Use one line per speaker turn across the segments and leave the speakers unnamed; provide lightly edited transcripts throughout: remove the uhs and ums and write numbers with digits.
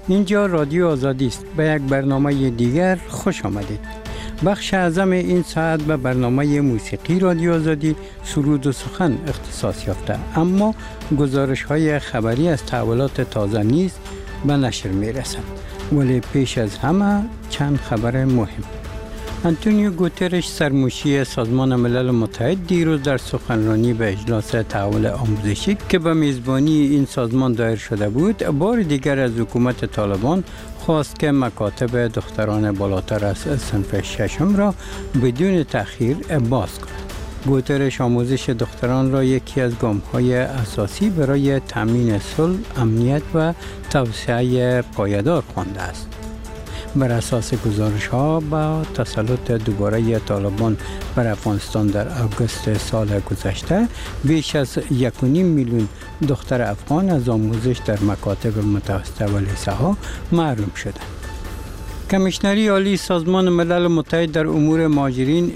اینجا رادیو آزادی است. به یک برنامه دیگر خوش آمدید. بخش اعظم این ساعت به برنامه موسیقی رادیو آزادی سرود و سخن اختصاص یافته، اما گزارش های خبری از تحولات تازه نیز به نشر می رسند. ولی پیش از همه چند خبر مهم. انتونیو گوترش سرمشی سازمان ملل متحد دیروز در سخنرانی به اجلاس تحول آموزشی که به میزبانی این سازمان دایر شده بود، بار دیگر از حکومت طالبان خواست که مکاتب دختران بالاتر از صنف ششم را بدون تأخیر باز کند. گوترش آموزش دختران را یکی از گام‌های اساسی برای تامین صلح، امنیت و توسعه پایدار خوانده است. بر اساس گزارش‌ها با تسلط دوباره طالبان بر افغانستان در آگوست سال گذشته، بیش از 1.5 میلیون دختر افغان از آموزش در مکاتب متوسطه و لیسه‌ها محروم شدند. کمیشنری عالی سازمان ملل متحد در امور مهاجرین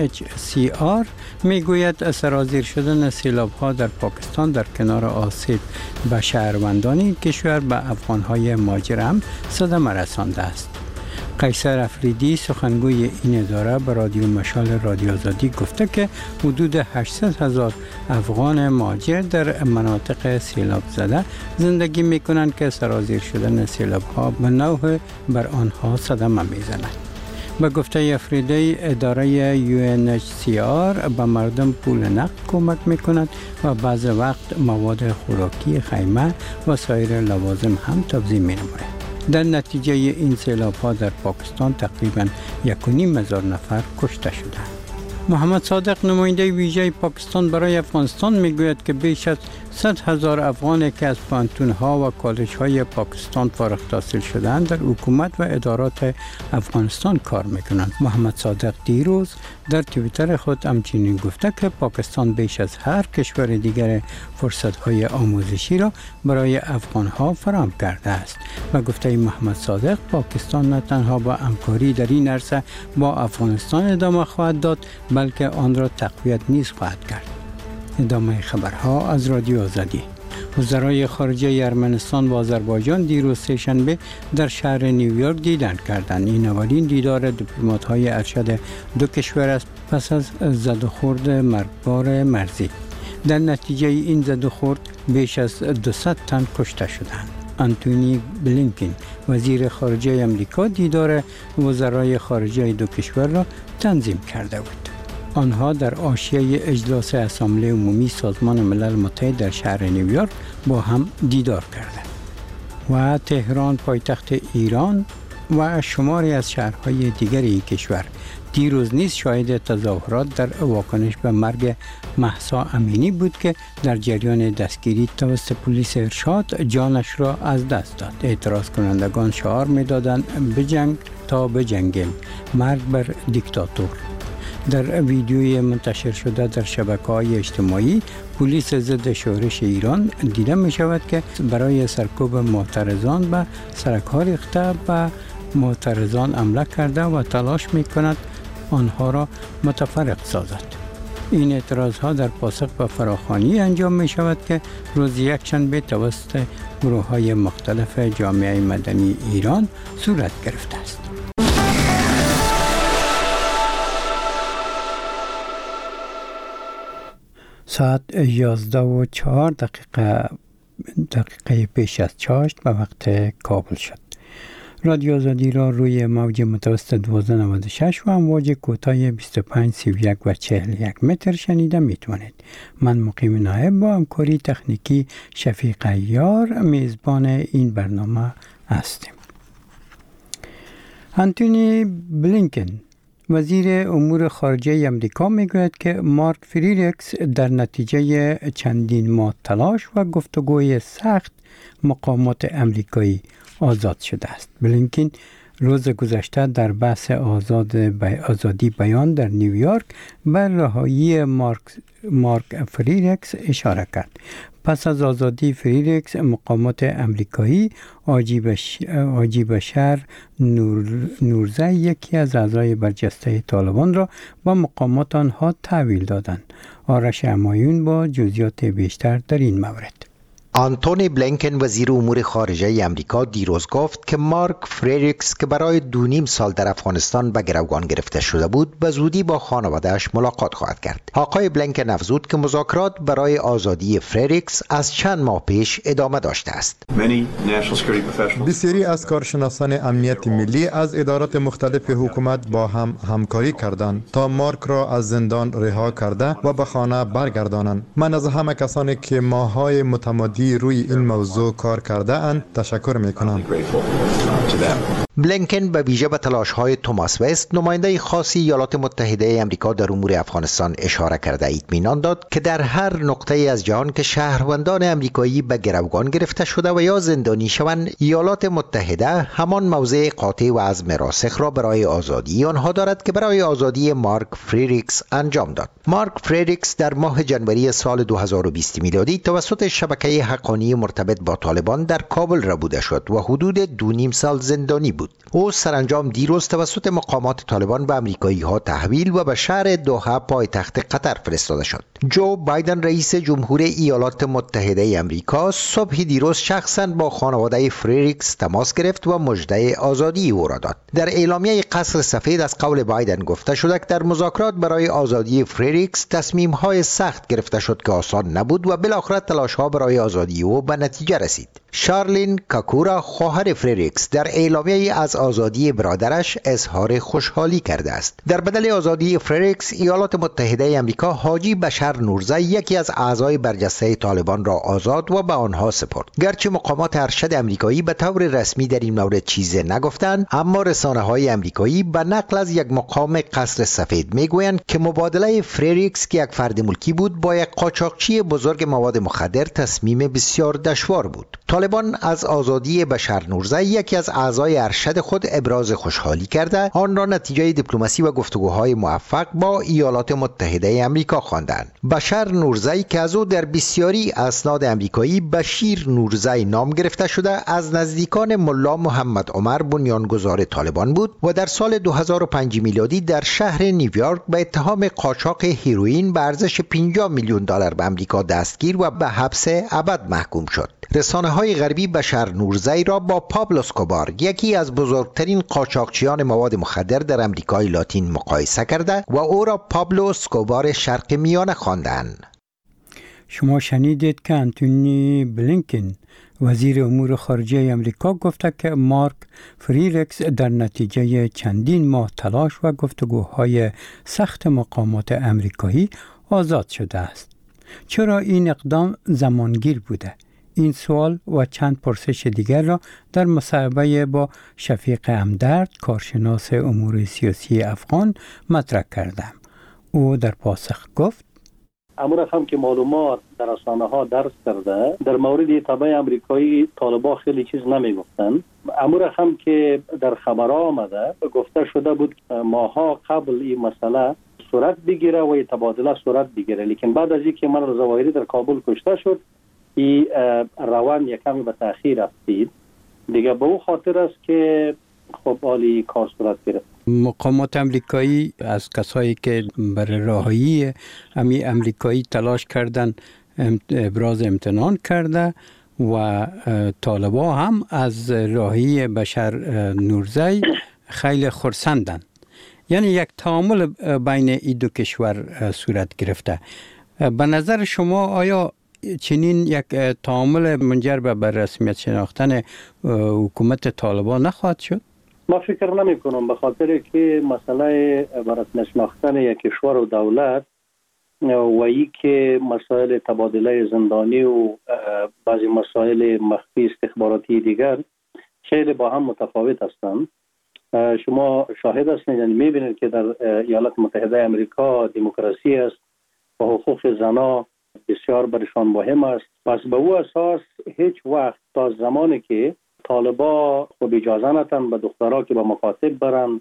NHCR میگوید سرازیر شدن سیلاب‌ها در پاکستان در کنار آسیب به شهروندان این کشور به افغان‌های مهاجر هم صدمه رسانده است. قیصر افریدی سخنگوی این اداره به رادیو مشال رادیو آزادی گفته که حدود 800,000 افغان مهاجر در مناطق سیلاب زده زندگی می کنند که سرازیر شدن سیلاب ها به نوع بر آنها صدمه می زند. به گفته افریدی، اداره UNHCR به مردم پول نقد کمک می کند و بعض وقت مواد خوراکی، خیمه و سایر لوازم هم توزیع می نماید. در نتیجه این سیلاب‌ها در پاکستان تقریباً 1.5 نفر کشته شدند. محمد صادق نماینده ویژه پاکستان برای افغانستان میگوید که بیش از 100,000 افغانی که از پانتون‌ها و کالج‌های پاکستان فارغ التحصیل شدند در حکومت و ادارات افغانستان کار میکنند. محمد صادق دیروز در توییتر خود همچنین گفته که پاکستان بیش از هر کشور دیگر فرصت‌های آموزشی را برای افغان‌ها فراهم کرده است و گفته محمد صادق پاکستان نه تنها با همکاری در این عرصه با افغانستان ادامه خواهد داد، بلکه آن را تقویت نیز خواهد کرد. ادامه خبرها از رادیو آزادی. وزرای خارجه ارمنستان و آذربایجان دیروز سه‌شنبه در شهر نیویورک دیدار کردند. این اولین دیدار دیپلمات‌های ارشد دو کشور است پس از زد و خورد مرگبار مرزی. در نتیجه این زد و خورد بیش از 200 تن کشته شدند. آنتونی بلینکن وزیر خارجه آمریکا دیدار وزرای خارجه دو کشور را تنظیم کرده بود. آنها در حاشیه اجلاس اسامبله عمومی سازمان ملل متحد در شهر نیویورک با هم دیدار کردند. و تهران پایتخت ایران و شماری از شهرهای دیگر این کشور دیروز نیز شاهد تظاهرات در واکنش به مرگ مهسا امینی بود که در جریان دستگیری توسط پلیس ارشاد جانش را از دست داد. اعتراض کنندگان شعار می‌دادند بجنگ تا بجنگیم، مرگ بر دیکتاتور. در ویدیوی منتشر شده در شبکه‌های اجتماعی، پلیس ضد شورش ایران دیده می شود که برای سرکوب معترضان به سرک‌ها ریخته به معترضان حمله کرده و تلاش می کند آنها را متفرق سازد. این اعتراضها در پاسخ به فراخوانی انجام می شود که روز یکشنبه توسط گروه‌های مختلف جامعه مدنی ایران صورت گرفته است. ساعت 11:04 دقیقه پیش از چاشت به وقت کابل شد. رادیو آزادی را روی موج متوسط 1296 و امواج کوتاه 25 31 و 41 متر شنیده میتوانید. من مقیم نایب با همکاری تکنیکی شفیق عیار میزبان این برنامه هستیم. آنتونی بلینکن وزیر امور خارجه امریکا میگوید که مارک فریرکس در نتیجه چندین ماه تلاش و گفتگوی سخت مقامات امریکایی آزاد شده است. بلینکن روز گذشته در بحث آزادی بیان در نیویورک بر رهایی مارک فریرکس اشاره کرد. پس از آزادی فریرکس، مقامات امریکایی حاجی بشر نورزی یکی از اعضای برجسته طالبان را با مقامات آنها تحویل دادند. آرش همایون با جزئیات بیشتر در این مورد.
آنتونی بلینکن وزیر امور خارجه امریکا دیروز گفت که مارک فریریکس که برای 2.5 سال در افغانستان به گروگان گرفته شده بود به زودی با خانواده‌اش ملاقات خواهد کرد. آقای بلینکن افزود که مذاکرات برای آزادی فریریکس از چند ماه پیش ادامه داشته است.
بسیاری از کارشناسان امنیت ملی از ادارات مختلف حکومت با هم همکاری کردند تا مارک را از زندان رها کرده و به خانه برگردانند. من از همه کسانی که ماه‌های متمادی روی این موضوع کار کرده اند تشکر میکنم.
بلینکن به ویژه به تلاش‌های توماس وست نماینده خاص ایالات متحده آمریکا در امور افغانستان اشاره کرده اطمینان داد که در هر نقطه از جهان که شهروندان آمریکایی به گروگان گرفته شده و یا زندانی شوند، ایالات متحده همان موضع قاطع و عزم راسخ را برای آزادی آنها دارد که برای آزادی مارک فریریکس انجام داد. مارک فریریکس در ماه جنوری سال 2020 میلادی توسط شبکه حقانی مرتبط با طالبان در کابل ربوده شد و حدود 2.5 سال زندانی بود. او سرانجام دیروز توسط مقامات طالبان به آمریکایی‌ها تحویل و به شهر دوحه پایتخت قطر فرستاده شد. جو بایدن رئیس جمهور ایالات متحده آمریکا صبح دیروز شخصاً با خانواده فریریکس تماس گرفت و مژده آزادی او را داد. در اعلامیه قصر سفید از قول بایدن گفته شده که در مذاکرات برای آزادی فریریکس تصمیم‌های سخت گرفته شد که آسان نبود و بالاخره تلاش‌ها برای آزادی او به نتیجه رسید. شارلین کاکورا خواهر فریریکس در اعلامیه از آزادی برادرش اظهار خوشحالی کرده است. در بدل آزادی فریریکس ایالات متحده آمریکا حاجی بشر نورزی یکی از اعضای برجسته طالبان را آزاد و به آنها سپرد. گرچه مقامات ارشد آمریکایی به طور رسمی در این مورد چیزی نگفتند، اما رسانه‌های آمریکایی به نقل از یک مقام قصر سفید میگویند که مبادله فریریکس که یک فرد ملکی بود با یک قاچاقچی بزرگ مواد مخدر تصمیم بسیار دشوار بود. طالبان از آزادی بشر نورزی یکی از اعضای ارشد خود ابراز خوشحالی کرده آن را نتیجه دیپلماسی و گفتگوهای موفق با ایالات متحده آمریکا خواندند. بشر نورزی که از او در بسیاری اسناد آمریکایی بشیر نورزی نام گرفته شده از نزدیکان ملا محمد عمر بنیانگذار طالبان بود و در سال 2005 میلادی در شهر نیویورک به اتهام قاچاق هیروئین به ارزش 50 میلیون دلار به آمریکا دستگیر و به حبس ابد محکوم شد. رسانه‌های غربی بشر نورزی را با پابلو اسکوبار یکی از بزرگترین قاچاقچیان مواد مخدر در آمریکای لاتین مقایسه کرده و او را پابلو اسکوبار شرق میانه خواندند.
شما شنیدید که آنتونی بلینکن وزیر امور خارجه آمریکا گفته که مارک فریریکس در نتیجه چندین ماه تلاش و گفتگوهای سخت مقامات آمریکایی آزاد شده است. چرا این اقدام زمانگیر بوده؟ این سوال و چند پرسش دیگر را در مصاحبه با شفیق همدرد کارشناس امور سیاسی افغان مطرح کردم. او در پاسخ گفت:
امور هم که معلومات در رسانه‌ها درس کرده در مورد تبع آمریکایی طالبان خیلی چیز نمیگفتن. امور هم که در خبرها آمده گفته شده بود ماها قبل این مسئله صورت بگیره و تبادله صورت بگیره، لیکن بعد از اینکه من ظواهری در کابل کشته شد این روان یکمی به تأخیر افتید دیگه. به او خاطر است که خب عالی کار صورت گرفت.
مقامات امریکایی از کسایی که برای رهایی امریکایی تلاش کردن ابراز امتنان کرده و طالبان هم از رهایی بشر نورزی خیلی خرسندن. یعنی یک تعامل بین این دو کشور صورت گرفته. به نظر شما آیا چنین یک تعامل منجر به رسمیت شناختن حکومت طالبان نخواهد شد؟
ما فکر نمی کنم، به خاطر که مسئله رسمیت شناختن یک کشور و دولت و ای که مسائل تبادله زندانی و بعضی مسائل مخفی استخباراتی دیگر خیلی با هم متفاوت هستند. شما شاهد هستید، یعنی میبینید که در ایالات متحده آمریکا دموکراسی است و حقوق زنان بسیار برشان مهم است. پس به او اساس هیچ وقت تا زمانی که طالبا خب اجازه نتن به دخترها که به مکاتب برن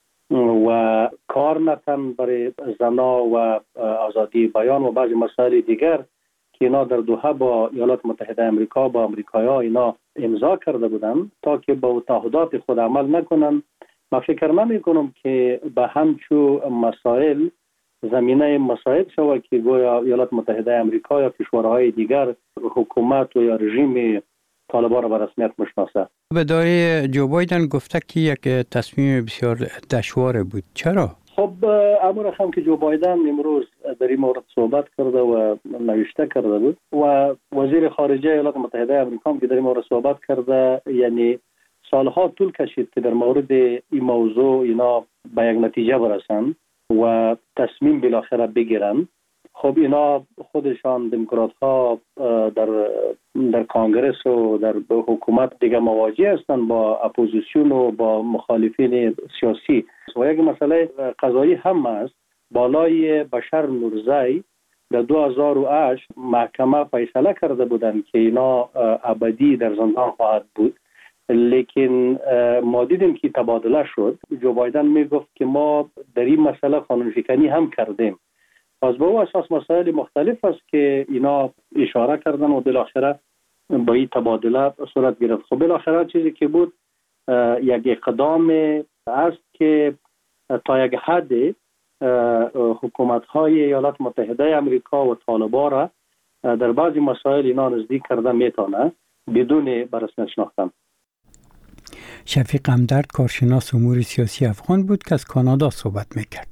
و کار نتن برای زنا و آزادی بیان و بعضی مسائل دیگر که اینا در دوحه با ایالات متحده آمریکا با آمریکایی‌ها اینا امضا کرده بودن تا که با تعهدات خود عمل نکنن، من فکر نمی کنم که به همچو مسائل زمینه مساعد شود که گویا ایالات متحده آمریکا یا کشورهای دیگر حکومت و یا رژیم طالبان را به رسمیت مشناسه.
به داره جو بایدن گفته که یک تصمیم بسیار دشوار بود. چرا؟
خب امور هم که جو بایدن امروز در این مورد صحبت کرده و نوشته کرده بود و وزیر خارجه ایالات متحده آمریکا هم که در این مورد صحبت کرده، یعنی سالها طول کشید که در مورد این موضوع اینا به یک نتیجه برسن و تصمیم بالاخره بگیرن. خب اینا خودشان دموکرات ها در کانگرس و در حکومت دیگه مواجه هستند با اپوزیسیون و با مخالفین سیاسی و یک مسئله قضایی هم است. بالای بشر نورزی در 2008 محکمه فیصله کرده بودند که اینا ابدی در زندان خواهد بود، لیکن ما دیدیم که تبادله شد. جو بایدن می گفت که ما در این مسئله قانون شکنی هم کردیم. از به اساس مسائل مختلف است که اینا اشاره کردن و بالاخره با این تبادله صورت گرفت. خب بالاخره چیزی که بود یک اقدام است که تا یک حد حکومت‌های ایالات متحده آمریکا و طالبان را در بعضی مسائل اینا نزدیک کرده میتونه بدون به رسمیت شناختن.
شفیق همدرد کارشناس امور سیاسی افغان بود که از کانادا صحبت میکرد.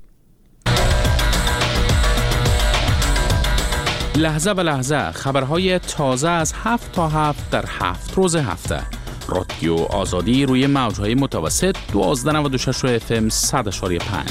لحظه به لحظه خبرهای تازه از 7 تا 7 در 7 روز هفته. رادیو آزادی روی موجهای متوسط 1296 FM 100.5.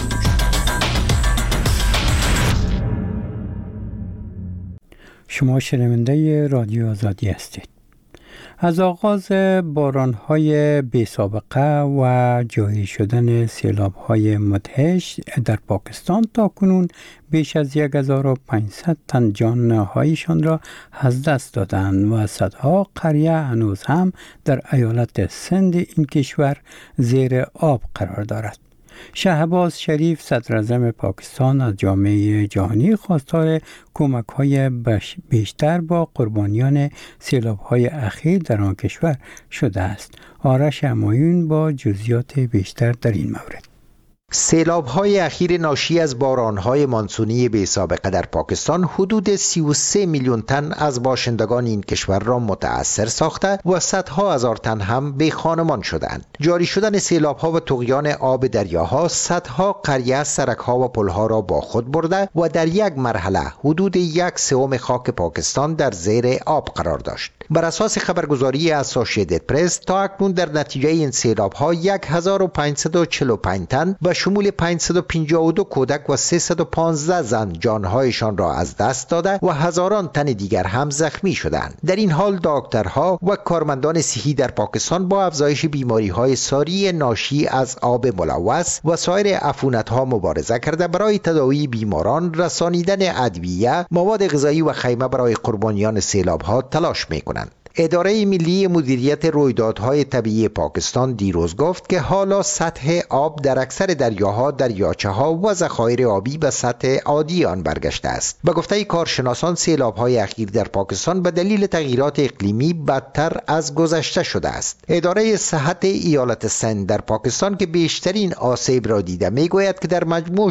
شما شنونده رادیو آزادی هستید. از آغاز باران‌های بی‌سابقه و جاری شدن سیلاب‌های مدهش در پاکستان تا کنون بیش از 1500 تن جان‌هایشان را از دست دادند و صدها قریه هنوز هم در ایالت سند این کشور زیر آب قرار دارد. شهباز شریف صدراعظم پاکستان از جامعه جهانی خواستار کمک‌های بیشتر با قربانیان سیلاب‌های اخیر در آن کشور شده است. آرش همایون با جزئیات بیشتر در این مورد.
سیلاب‌های اخیر ناشی از باران‌های مانسونی بی‌سابقه در پاکستان حدود 33 میلیون تن از باشندگان این کشور را متأثر ساخته و صدها هزار تن هم بی‌خانمان شدند. جاری شدن سیلاب‌ها و طغیان آب دریاها صدها قریه، سرک‌ها و پل‌ها را با خود برده و در یک مرحله حدود 1/3 خاک پاکستان در زیر آب قرار داشت. بر اساس خبرگزاری اسوسییتد پرس تا اکنون در نتیجه این سیلاب‌ها 1545 تن و شمول 552 کودک و 315 زن جانهایشان را از دست داده و هزاران تن دیگر هم زخمی شدند. در این حال دکترها و کارمندان صحی در پاکستان با افزایش بیماری‌های ساری ناشی از آب ملوث و سایر عفونت‌ها مبارزه کرده برای تداوی بیماران، رسانیدن ادویه، مواد غذایی و خیمه برای قربانیان سیلاب‌ها تلاش می‌کنند. اداره ملی مدیریت رویدادهای طبیعی پاکستان دیروز گفت که حالا سطح آب در اکثر دریاها، دریاچه‌ها و ذخایر آبی به سطح عادی آن برگشته است. به گفته کارشناسان سیلاب‌های اخیر در پاکستان به دلیل تغییرات اقلیمی بدتر از گذشته شده است. اداره صحت ایالت سند در پاکستان که بیشترین آسیب را دیده میگوید که در مجموع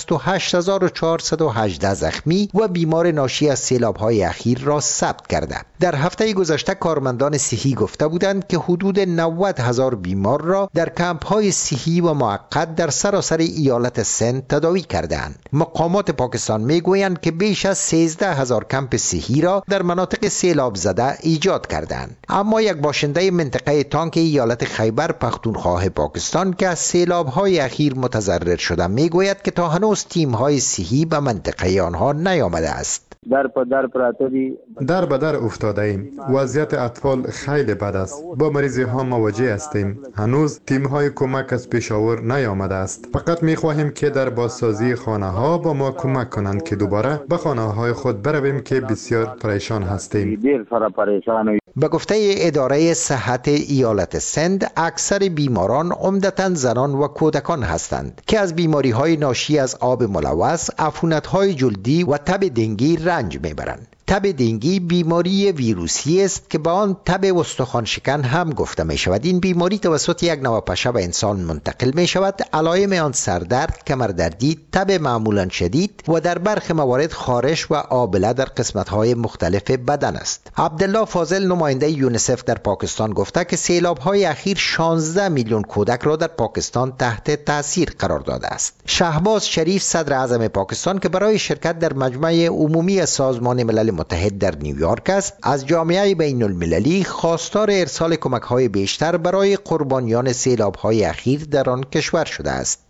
68418 زخمی و بیمار ناشی از سیلاب‌های اخیر را ثبت کرده. در هفته گذشته کارمندان صحی گفته بودند که حدود 90,000 بیمار را در کمپ‌های صحی و موقت در سراسر ایالت سند تداوی کردند. مقامات پاکستان میگویند که بیش از 13,000 کمپ صحی را در مناطق سیلاب زده ایجاد کردند. اما یک باشنده منطقه تانک ایالت خیبر پختونخوا پاکستان که از سیلاب‌های اخیر متضرر شده میگوید که تا هنوز تیم‌های صحی به منطقه آنها نیامده است.
در به در افتاده ایم. وضعیت اطفال خیلی بد است. با مریضی ها مواجه هستیم. هنوز تیم های کمک از پیشاور نیامده است. فقط می خواهیم که در بازسازی خانه ها با ما کمک کنند که دوباره به خانه های خود برویم که بسیار پریشان هستیم.
به گفته اداره صحت ایالت سند اکثر بیماران عمدتاً زنان و کودکان هستند که از بیماری‌های ناشی از آب ملوث، عفونت‌های جلدی و تب دنگی رنج میبرند. تب دنگی بیماری ویروسی است که با آن تب استخوان شکن هم گفته می شود. این بیماری توسط یک نوپشه به انسان منتقل می شود. علائم آن سردرد، کمردردی، تب معمولا شدید و در برخی موارد خارش و آبله در قسمت‌های مختلف بدن است. عبدالله فاضل نماینده یونیسف در پاکستان گفته که سیلاب‌های اخیر 16 میلیون کودک را در پاکستان تحت تاثیر قرار داده است. شهباز شریف صدر اعظم پاکستان که برای شرکت در مجمع عمومی سازمان ملل متحد در نیویورک است، از جامعه بین المللی خواستار ارسال کمک‌های بیشتر برای قربانیان سیلاب‌های اخیر در آن کشور شده است.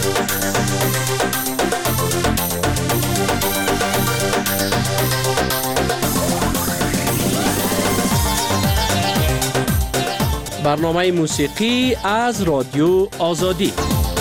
برنامه موسیقی از رادیو آزادی.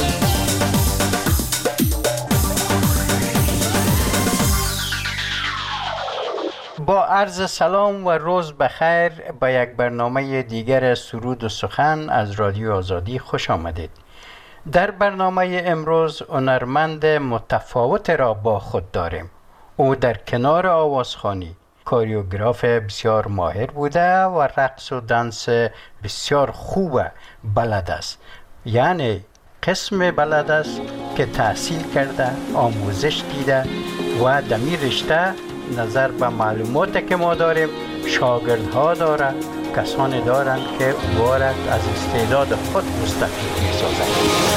با عرض سلام و روز بخیر به یک برنامه دیگر سرود و سخن از رادیو آزادی خوش آمدید. در برنامه امروز هنرمند متفاوت را با خود داریم. او در کنار آوازخوانی کوریوگراف بسیار ماهر بوده و رقص و دنس بسیار خوب بلد است. یعنی قسم بلد است که تحصیل کرده، آموزش دیده و دمی رشته نظر به معلومات که ما داریم شاگردها داره، کسانی دارند که او را از استعداد خود مستفید می‌سازند.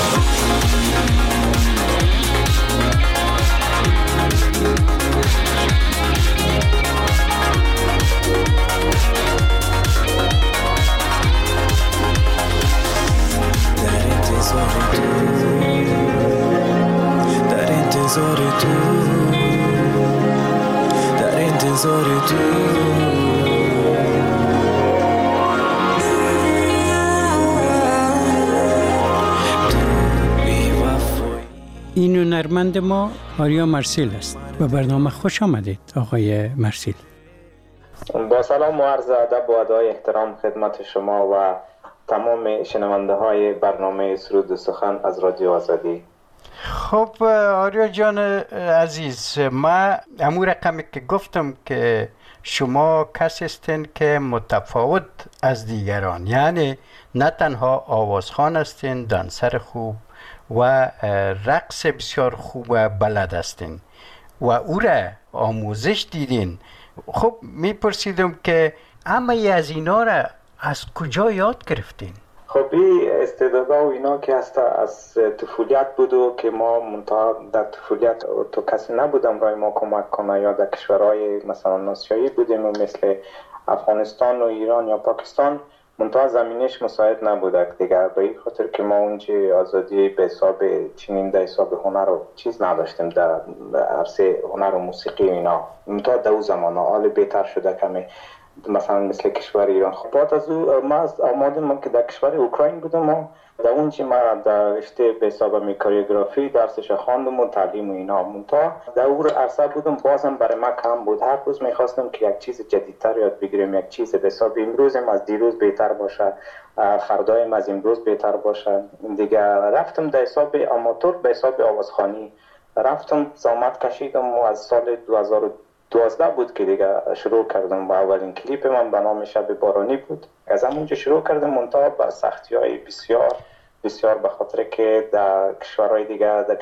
این هنرمند ما آریا مرسیل است. به برنامه خوش آمدید آقای مرسیل.
با سلام و عرض ادب و ادای احترام خدمت شما و تمام شنونده های برنامه سرود و سخن از رادیو آزادی.
خب آریا جان عزیز، ما امور رقمی که گفتم که شما کسی هستین که متفاوت از دیگران، یعنی نه تنها آوازخوان هستین، دنسر خوب و رقص بسیار خوب بلد هستین و او را آموزش دیدین. خب میپرسیدم که همه از اینا را از کجا یاد گرفتین؟
خب این استعدادا و اینا که از طفولیت بود که ما منتها در طفولیت تو کسی نبودم رای ما کمک کنه، یا در کشورهای مثلا آسیایی بودیم و مثل افغانستان و ایران یا پاکستان منتها زمینش مساعد نبوده دیگر، به این خاطر که ما اونجا آزادی به حساب چنین در حساب هنر و چیز نداشتیم در عرصه هنر و موسیقی و اینا. منتها در اون زمان حال بهتر شده کمی، مثلا مثل کشور ایران. خب بعد از او ما آمادم که در کشور اوکراین بودم و در اونجا ما در رشته به حساب کوریوگرافی درسش خواندم و تعلیم و اینا. منتها در اون عرصه بودم بازم برای ما کم بود. هر روز میخواستم که یک چیز جدیدتر یاد بگیرم، یک چیز به حساب امروزم از دیروز بهتر باشه، فردایم از امروز بهتر باشه. دیگه رفتم در حساب آماتور به حساب آوازخوانی رفتم، زحمت کشیدم و از سال 2012 بود که دیگه شروع کردم. با اولین کلیپ من به نام شب بارانی بود. از همونجا شروع کردم، منتها با سختی‌های بسیار به خاطر که در کشورهای دیگه، در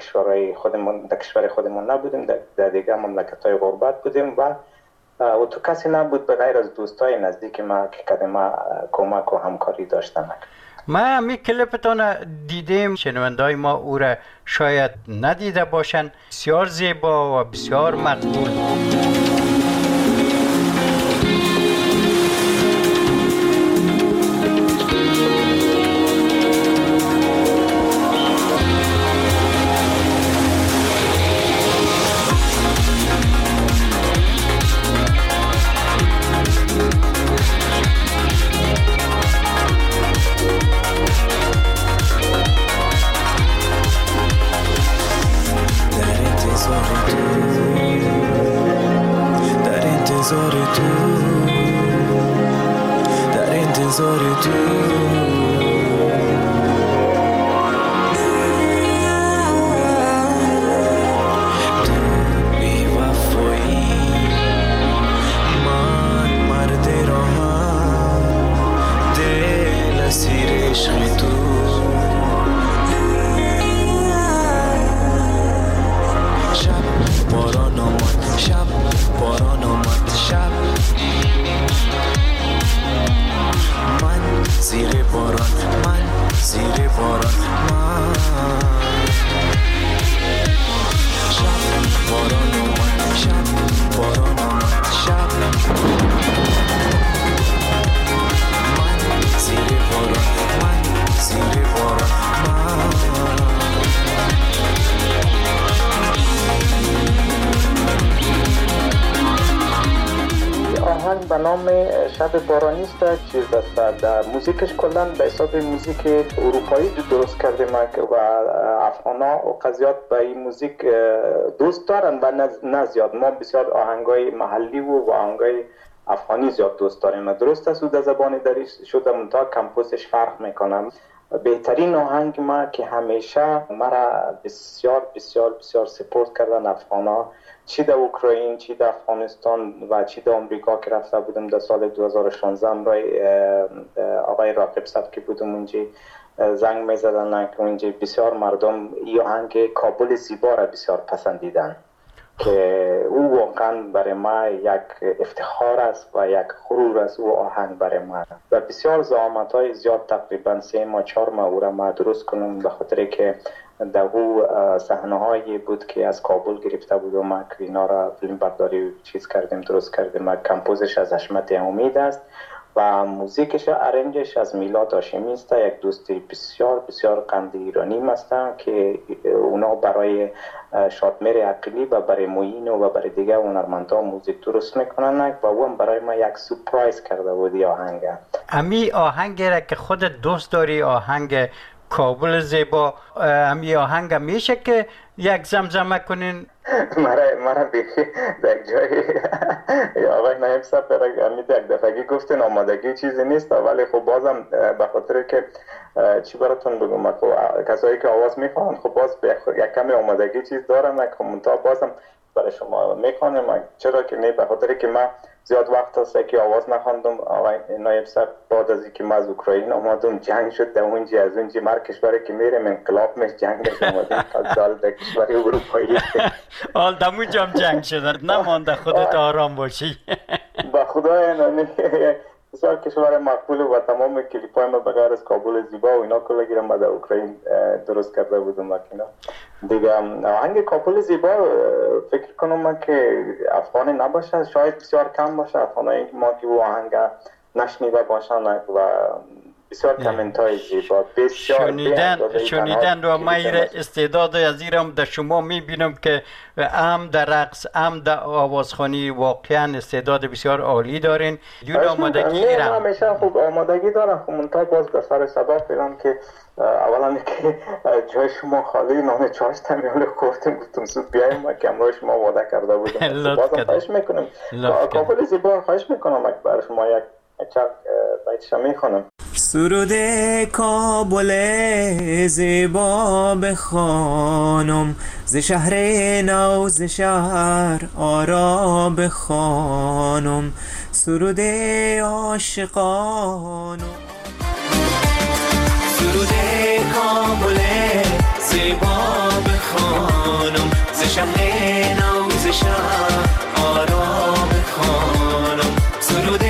کشور خودمون نبودیم، در دیگه مملکت‌های غربت بودیم و تو کسی نبود به غیر از دوستای نزدیک ما که کدام کمک و همکاری داشتن.
ما همی کلیپتون دیدیم، شنونده‌های ما او را شاید ندیده باشن. بسیار زیبا و بسیار مقبول.
آهنگ به نام شب بارانی است. چیز است در موزیکش کلا به حساب موزیک اروپایی درست کرده و افغانا و قضیات به این موزیک دوست دارن و نه زیاد. ما بسیار آهنگای محلی و آهنگای افغانی زیاد دوست داریم. درست است در زبان دری شده منتها کمپوزش فرق میکنه. بهترین آهنگ ما که همیشه مرا بسیار بسیار بسیار سپورت کردن افغانا، چی در اوکراین، چی در افغانستان و چی در آمریکا که رفته بودم در سال 2016 امرای آقای راقب صاحب که بودم اونجا زنگ میزدن که اونجا بسیار مردم این آهنگ کابل زیبا را بسیار پسندیدن که او واقعا برای ما یک افتخار است و یک غرور است. او آهنگ برای ما و بسیار زحمت‌های زیاد تقریبا 3 ماه 4 ماه او را ما درست کنم به خاطر که در او صحنه‌هایی بود که از کابل گرفته بود و ما اینا را فیلم برداری چیز کردیم درست کردیم. ما کمپوزش از حشمت امید است و موزیکش ارنجش از میلاد هاشمی است، یک دوستی بسیار بسیار قند ایرانی هستن که اونا برای شادمهر عقیلی و برای معین و برای دیگه هنرمندان موزیک درست میکنن و اون برای ما یک سورپرایز کرده بود آهنگ.
امی آهنگ را که خودت دوست داری، آهنگ کابل زیبا، امی آهنگ میشه که یک زمزمه کنین؟
مرا بیخی در یک جایی آقای نایب صاحب یک دفعه گفتن آمادگی چیزی نیست، ولی خب بازم به خاطر که چی براتون بگم، کسایی که آواز میخوان خب باز یک کمی آمادگی چیز دارن، منتها بازم برای شما میخوانم. چرا که نه، به خاطر که من زیاد وقت هست که آواز نخواندم. آقای نایب صاحب بعد از اینکه من از اوکراین آمدم جنگ شد در اونجا، از اونجا مر کشوری که میرم انقلاب میش جنگش آمدیم تا سال در کشوری اروپایی
حال دمو جام جنگ شدن نمانده. خودت آرام باشی.
با خدای نانی بسیار کشور مقبول و تمام کلیپای ما بغیر از کابل زیبا و اینا کلا گیرم در اوکراین درست کرده بودم مکینا دیگه. آهنگ کابل زیبا فکر کنم من که افغانی نباشه، شاید بسیار کم باشه افغانی ما که او آهنگ نشنیده باشن و بسیار کامنتای زیبا بسیار
شنیدن و ما استعداد عزیزم در شما میبینم که هم در رقص هم در آوازخوانی واقعا استعداد بسیار عالی دارین. جون آمادگی
ایران همیشه خوب آمادگی دارم، خب منتها باز به سر صدا پیرم که اولا که جای شما خالی نان چاش تمیال خوردیم گفتم زود بیاییم ما که امروز شما وعده کرده بودم. بازم خواهش میکنم کابل زیبا، خواهش میکنم برای شما یک چند بیتش میخونم.
سرود کابل زیبا بخوانم، ز شهر نو ز شهر آرا بخوانم، سرود عاشقان. سرود کابل زیبا بخوانم، ز شهر نو ز شهر آرا بخوانم، سرود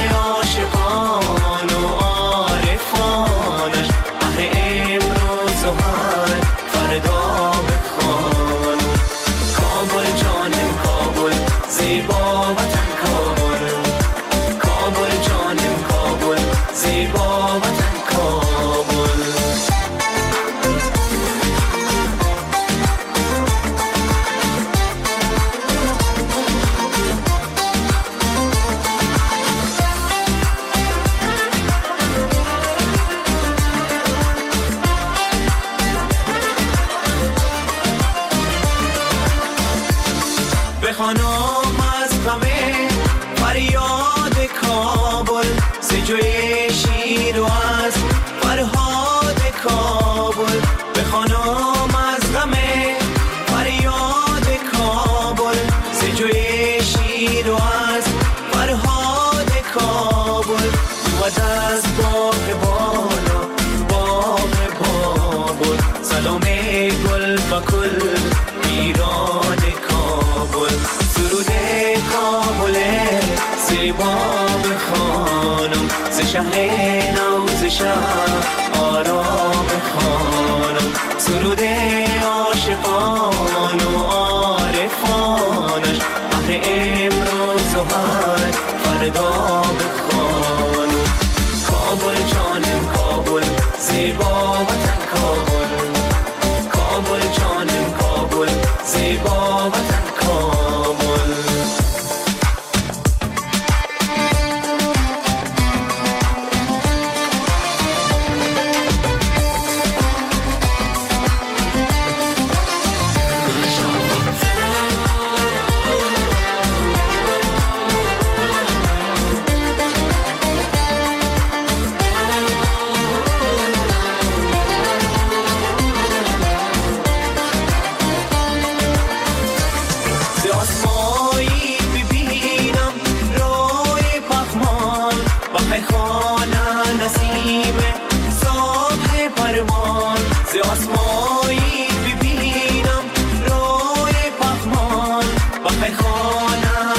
شهر نو ز شهر آرام بخوانم، سرود عاشقان و عارفانش، بهر امروز و هر فردا بخوانم. کابل جانم کابل زیبا وطن کابل، کابل جانم کابل زیبا وطن کابل.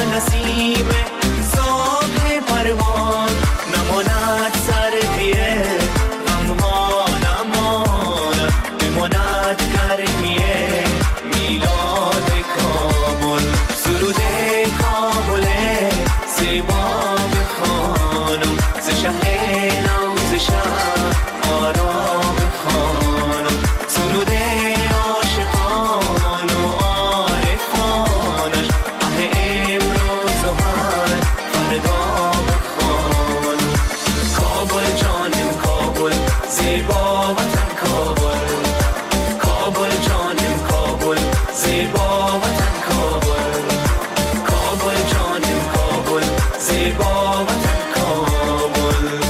نسیم صبح پروان نماند سر پیه غمها نماند بماند گرمیه میلاد کابل سرود کابل زیبا بخوانم ز شهر نو ز شهر آرام بخوانم سرود عاشقان و عارفانش اه امروز و هر فردا بخوانم کابل جانم کابل زیبا وطن کابل کابل جانم کابل زیبا وطن کابل کابل جانم کابل زیبا وطن کابل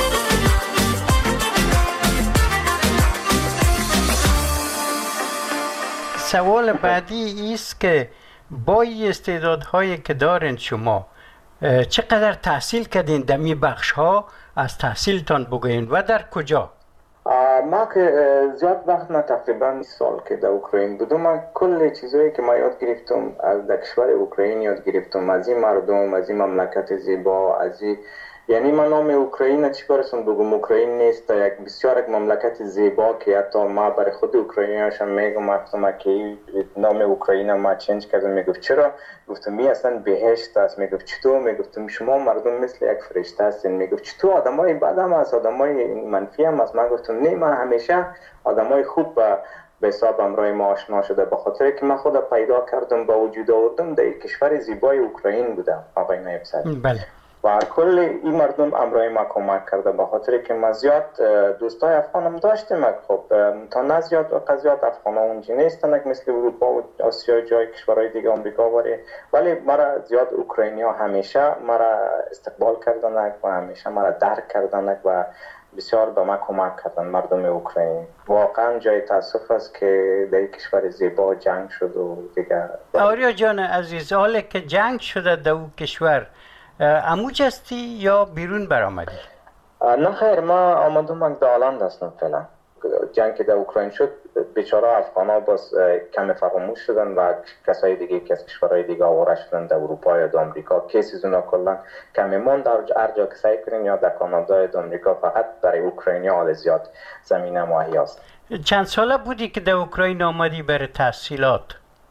سوال بعدی است که با این استعدادهایی که دارین شما چقدر تحصیل کردین در می بخش ها؟ از تحصیلتان بگوین و در کجا؟
ما که زیاد وقت نه تقریبا 20 سال که در اوکراین بودم من کل چیزایی که ما یاد گرفتم از در کشور اوکراین یاد گرفتم از این مردم از این مملکت زیبا از این یعنی من نام اوکراین چی کارشون بگم اوکراین نیست یک بسیار یک مملکت زیبا که حتی ما برای خود اوکراینی‌هاشم میگم گفتم که نام اوکراین ما چنج کردم میگفت چرا گفتم می اصلا بهشت است میگفت چطور میگفتم شما مردم مثل یک فرشته هستین میگفت چطور آدمای بد هم از آدمای منفی هم از من گفتم نه من همیشه آدمای خوب به حساب امرای ما آشنا شده به خاطر که من خود پیدا کردم با وجود آوردم در کشور زیبای اوکراین بودم آقای نایب صدر
بله
و کل این مردم امرای ما کمک کرده به خاطر که ما زیاد دوستای افغانم داشتیم خب تا نه زیاد افغانا اونجا نیستن مثل اروپا و آسیا جای کشورهای دیگه آمریکا باره ولی مرا زیاد اوکراینی ها همیشه مرا استقبال کردن و همیشه مرا درک کردن و بسیار به ما کمک کردن مردم اوکراین واقعا جای تاسف است که در کشور زیبا جنگ شد و دیگه
آریا جان عزیز حالا که جنگ شده در اون کشور اموج هستی یا بیرون برآمدی؟
نه خیر ما آمدم در هلند هستم فعلا جنگ که در اوکراین شد بیچاره افغانا باز کم فراموش شدن و کسای دیگه که از کشورهای دیگه آواره شدن در اروپا یا در آمریکا کیسیز اونا کلا کمی مون در هر جا که سعی کنین یا در کانادا یا در آمریکا فقط برای اوکراینیا حال زیاد زمینه ماهی است.
چند ساله بودی که در اوکراین آمدی برای تحصیلات؟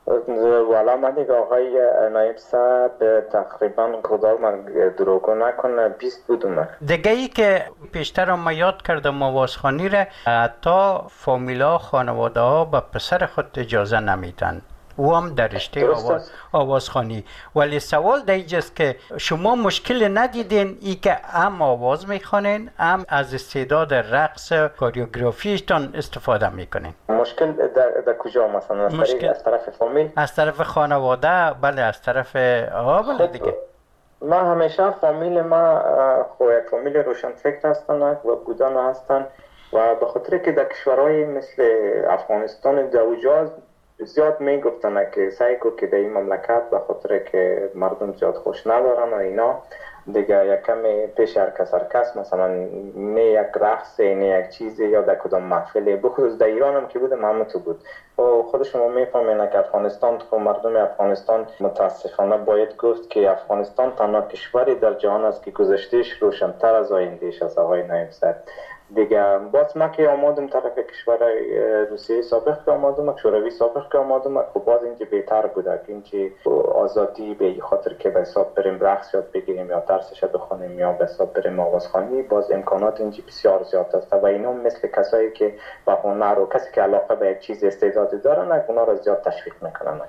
والا من دیگه آقای نایب صدر تقریبا خدا من دروغ نکنه 20 بودم
دیگه ای که پیشتر ما یاد کردم آوازخوانی را حتی فامیلا خانواده ها به پسر خود اجازه نمیدن او هم در رشته آوازخوانی ولی سوال در اینجاست که شما مشکل ندیدین ای که هم آواز میخوانین هم از استعداد رقص کوریوگرافیشتان استفاده میکنین
مشکل در کجا مثلا از طرف فامیل
از طرف خانواده بله از طرف بله دیگه
ما همیشه فامیل ما فامیل روشنفکر هستن و بودن هستن و به خاطر که در کشورهای مثل افغانستان دوجاز زیاد میگفتن که سعی کن که در این مملکت به خاطر که مردم زیاد خوش ندارن و اینا دیگه یک کمی پیش هر کس مثلا نه یک رقص نه یک چیزی یا در کدام محفلی بخصوص در ایران هم که بودم همه تو بود و خود شما میفهمین که افغانستان خب مردم افغانستان متاسفانه باید گفت که افغانستان تنها کشوری در جهان است که گذشتهش روشن‌تر از آیندهش از آقای نایب صدر دیگه باز ما که آمادم طرف کشور روسیه سابق که آمادم شوروی سابق که آمادم خب باز اینجا بهتر بوده که اینجا آزادی به خاطر که به حساب بریم رقص یاد بگیریم یا درسش بخونیم یا به حساب بریم آوازخوانی باز امکانات اینجا بسیار زیاد است و اینا مثل کسایی که با هنر و کسی که علاقه به یک چیز استعدادی دارن اونا را زیاد تشویق میکنن.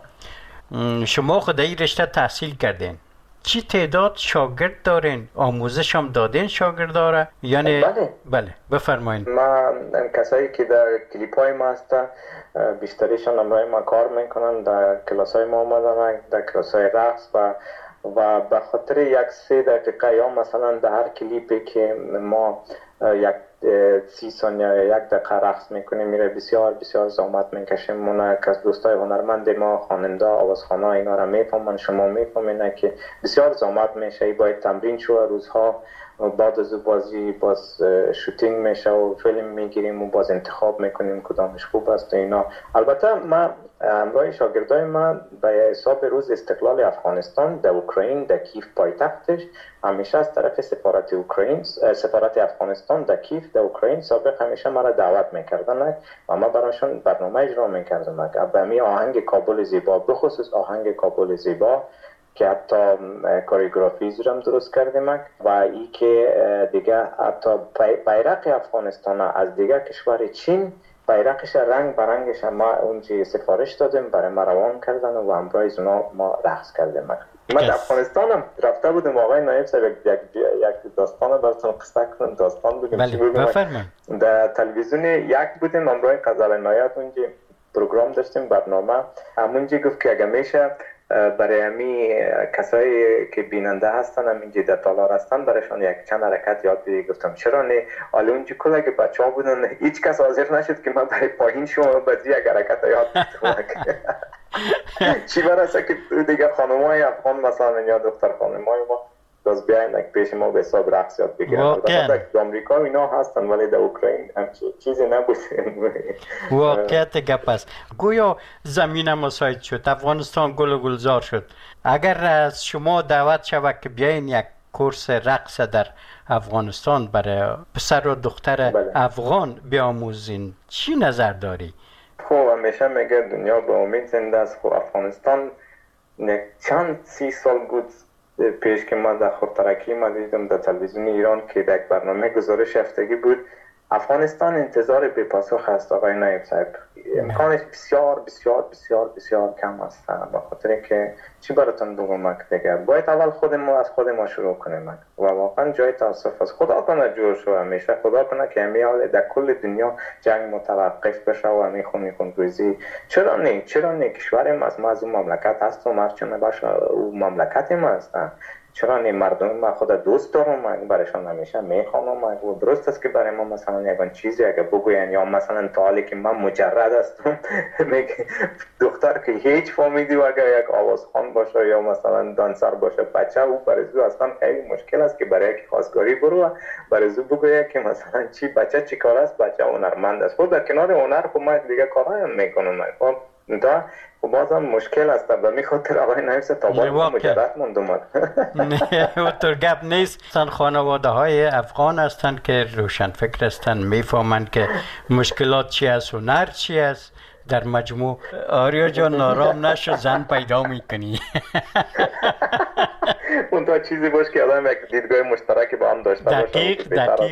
شما خود این رشته تحصیل کردین چی تعداد شاگرد دارین؟ آموزش هم دادین شاگرد داره؟ یعنی بله بفرمایید.
ما کسایی که در کلیپ های ما هستن بیشتریشان امرای ما کار میکنن در کلاس های ما آمدن در کلاس های رقص و به خاطر یک 3 دقیقه یا مثلا در هر کلیپی که ما یک 30 ثانیه یا 1 دقیقه رقص میکنیم میره بسیار بسیار زحمت میکشیم. من که از دوستای هنرمند ما خواننده آوازخوان‌ها اینا را میفهمن، شما میفهمین که بسیار زحمت میشه، باید تمرین شو روزها. بعد از بازی باز شوتینگ میشه و فیلم میگیریم و باز انتخاب میکنیم کدامش خوب است و اینا. البته ما همراه شاگردای من به حساب روز استقلال افغانستان در اوکراین در کیف پایتختش همیشه از طرف سفارت افغانستان در کیف در اوکراین سابق همیشه مرا دعوت میکردن و ما براشون برنامه اجرا میکردم. به می آهنگ کابل زیبا، بخصوص آهنگ کابل زیبا که حتی کوریوگرافیز رو هم درست کردیم و ای که دیگه حتی بیرق افغانستان از دیگه کشور چین بیرقش رنگ برنگش ما اونجا سفارش دادیم برای ما روان کردن و همراه اونا ما رقص کردیم. من در افغانستان هم رفته بودم. آقای نایب صاحب یک داستان براتون قصه کنم، داستان بگم. در تلویزیون یک بودیم همراه غزل نایت، اونجا پروگرام داشتیم برنامه. همونجا گفت که اگه میشه برای همی کسایی که بیننده هستن همینجا در تالار هستن برایشان یک چند حرکت یاد بدید. گفتم چرا نه؟ حالا اونجا کل که بچه ها بودن هیچ کس حاضر نشد که من برای پایین شما بازی یک حرکت یاد بدم. چی برسه که دیگه خانمای افغان مثلا یا دختر خانمای ما باز بیاین پیش ما به حساب رقص یاد بگیرن. در آمریکا اینا هستن ولی در اوکراین همچین چیزی نبود.
واقعیت گپ است. گویا زمین مساعد شد، افغانستان گل و گلزار شد. اگر از شما دعوت شود که بیاین یک کورس رقص در افغانستان برای پسر و دختر افغان بیاموزین، چی نظر داری؟
خب همیشه میگه دنیا به امید زنده است. خب افغانستان چند 30 سال بود پیش که من در خودترکی ما دیدم در تلویزیون ایران که در برنامه گزارش هفتگی بود افغانستان انتظار به پاسخ است. آقای نایب صاحب امکانش بسیار بسیار بسیار بسیار کم است، به خاطر که چی براتون بگم دیگه باید اول خود ما از خود ما شروع کنیم و واقعا جای تاسف است. خدا کنه جور شو، همیشه خدا کنه که همیشه در کل دنیا جنگ متوقف بشه و همی خونریزی. چرا نه کشور ما از اون مملکت هست و مرچونه باشه او مملکت ما است. چرا نه مردم ما خود دوست دارم، من برایشان همیشه میخوانم و درست است که برای ما مثلا یگان چیزی اگه بگوین یا مثلا تا حالی که من مجرد هستم دختر که هیچ فامیلی و اگر یک آوازخوان باشه یا مثلا دانسر باشه بچه او برای زو اصلا خیلی مشکل است که برای یک خواستگاری برو برای زو بگوید که مثلا چی بچه چی کار است، بچه هنرمند است. خود در کنار هنر خب من دیگه کارها هم میکنم دا خب بازم مشکل است و میخاطر آقای نایب صاحب تا باید مجرد موندم.
نه اونطور گپ نیست. خانواده های افغان هستند که روشن فکر هستند، میفهمند که مشکلات چی است، هنر چی است. در مجموع آریا جان نارام نشو، زن پیدا میکنی.
اون تا چیزی باشه که آدم یک دیدگاه مشترک با هم داشته باشه.
دقیق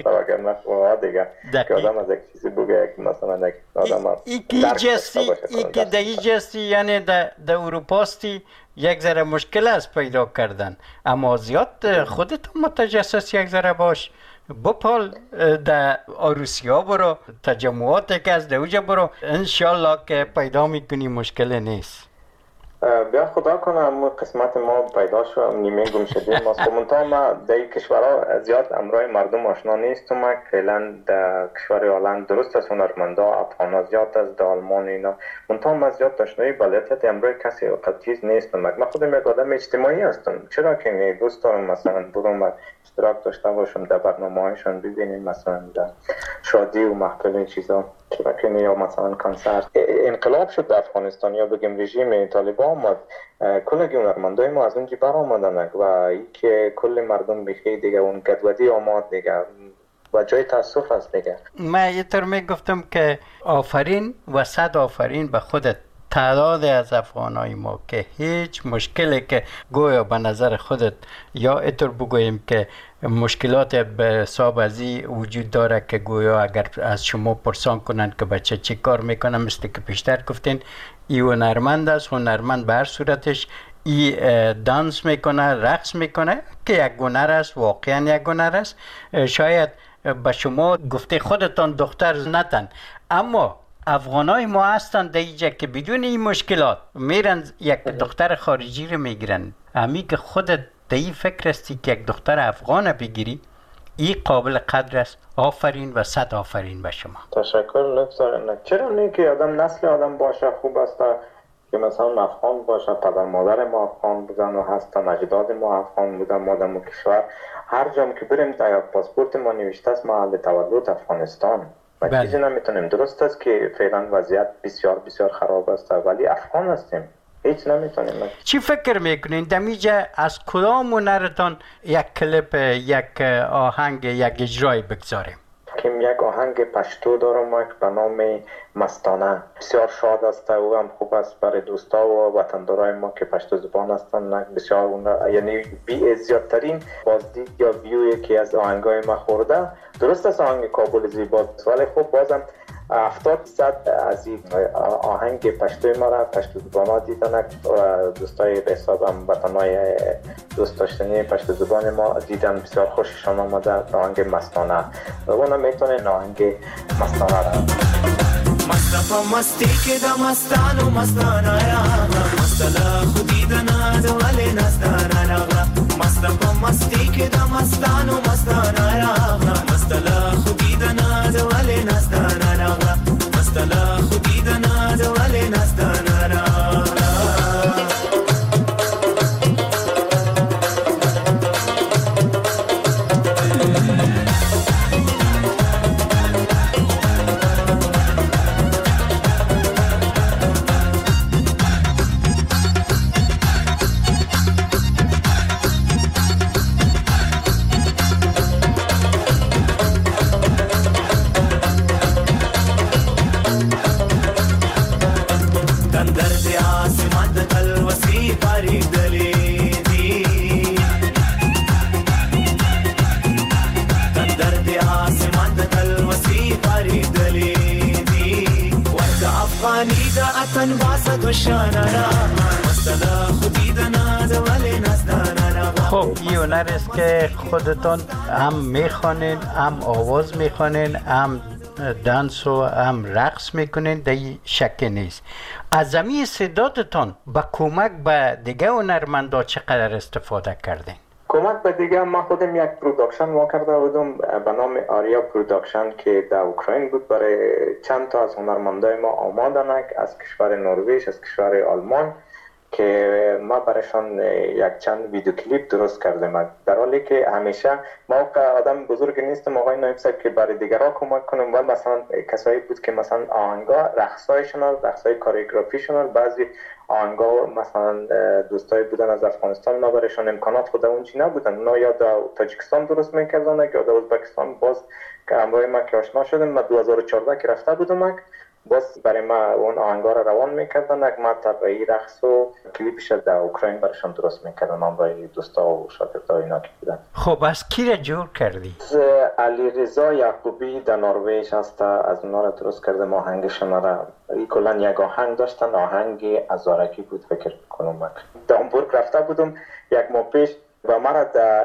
که آدم از یک چیزی بگه که مثلا یک آدم
که در این جستی یعنی در اروپاستی یک ذره مشکل است پیدا کردن، اما زیاد خودتون متجسس یک ذره باش، بپال در آروسیا برو، تجمعات که از دوجه برو، انشالله که پیدا میکنی، مشکل نیست.
بیا خدا کنم قسمت ما پیدا شد، نیمه گم شدیم ما منتها ما در این کشورها زیاد امرای مردم آشنا نیستم. ما فعلا در کشور هلند درست است هنرمندا افغانا زیاد از در آلمان اینا، منتها ما زیاد آشنایی بلدیت امرای کسی چیز نیستم. من خودم یک آدم اجتماعی هستم، چرا که نه دوست دارم مثلا برم اشتراک داشته باشم در برنامه‌هایشان ببینیم، مثلا در شادی و محفل این چیزا، چرا که نه، یا مثلا کنسرت. انقلاب شد در افغانستان یا بگیم رژیم طالبان آمد، کل هنرمندای ما از اونجا بر آمدن و ای که کل مردم بخیر دیگه اون گدودی آمد دیگه و جای تاسف است دیگه.
من اینطور میگفتم که آفرین و صد آفرین به خودت، تعداد از افغانای ما که هیچ مشکلی که گویا به نظر خودت یا اینطور بگوییم که مشکلات به حساب ازی وجود داره که گویا اگر از شما پرسان کنند که بچه چی کار میکنه، مثل که پیشتر گفتین ای هنرمند است، هنرمند به هر صورتش ای دانس میکنه، رقص میکنه که یک هنر است، واقعا یک هنر است. شاید به شما گفته خودتان دختر نتن، اما افغانای ما هستند دیگه که بدون این مشکلات میرن یک دختر خارجی رو میگیرن. همی که خودت در این فکر هستی که یک دختر افغان بگیری، این قابل قدر است. آفرین و صد آفرین به شما.
تشکر. لطف دارین. چرا نه که نسل آدم باشه خوب است که مثلا افغان باشه، پدر مادر ما افغان بودن و هستن، اجداد ما افغان بودن، ما در کشور هر جام که بریم در پاسپورت ما نوشته است محل تولد افغانستان. و چیزی نمیتونیم. درست است که فعلا وضعیت بسیار بسیار خراب است ولی افغان هستیم. هیچ نمیتونیم.
چی فکر میکنین دمیجه از کدام هنرتان یک کلیپ، یک آهنگ، یک اجرای بگذاریم؟
که یک آهنگ پشتو دارم به نام مستانه. بسیار شاد است و هم خوب است برای دوستا و وطندارای ما که پشتو زبان هستن. بسیار یعنی زیادترین بازدید یا ویوی که از آهنگای ما خورده. درست است آهنگ کابل زیباست ولی خب بازم 70% از این آهنگ پشتوی ما را پشتو زبان ها دیدن و دوستای به حسابم وطنای دوست داشتنی پشتو زبان ما دیدن. بسیار خوششان آمده آهنگ مستانه و اونا میتونه آهنگ مستانه را
مصطفى مستی که دا مستان و مستانه را مستلا خودی دا ناد ولی نستانه را مصطفى مستی که دا مستان و مستانه را مستلا خودی دا ناد ولی نستانه را مستلا خودی دا ناد ولی نستانه را
خب این هنر است که خودتون هم میخوانین، هم آواز میخوانین، هم دانس و هم رقص میکنین، در این شک نیست. از زمین استعدادتون با کمک به دیگه هنرمندا چقدر استفاده کردین؟
کمک به دیگه ما خودم یک پروداکشن ما کرده بودم به نام آریا پروداکشن که در اوکراین بود. برای چند تا از هنرمندای ما آمدن از کشور نروژ، از کشور آلمان که ما برایشان یک چند ویدیو کلیپ درست کردیم. در حالی که همیشه ما آدم بزرگ نیستم آقای نایب صاحب که برای دیگران کمک کنم ولی مثلا کسایی بود که مثلا آهنگا رقصای کوریوگرافیشون بعضی آهنگا مثلا دوستایی بودن از افغانستان ما برایشان امکانات خود اون چی نبودن. اونا یا در تاجیکستان درست میکردن یا در ازبکستان. باز که همراه ما که آشنا شدیم ما 2014 که رفته بودم باز برای ما اون آهنگا را روان میکردن. ما طبعی رقص و کلیپش در اوکراین برایشان درست میکردن من برای دوستا و شاگردای اینا که بودن.
خب از کی را جور کردی؟
علی رضا یعقوبی در نروژ هست، از اونا را درست کردم آهنگشون را. کلا یک آهنگ داشتن، آهنگ ازارکی بود فکر کنم. من در هامبورگ رفته بودم یک ماه پیش و مرا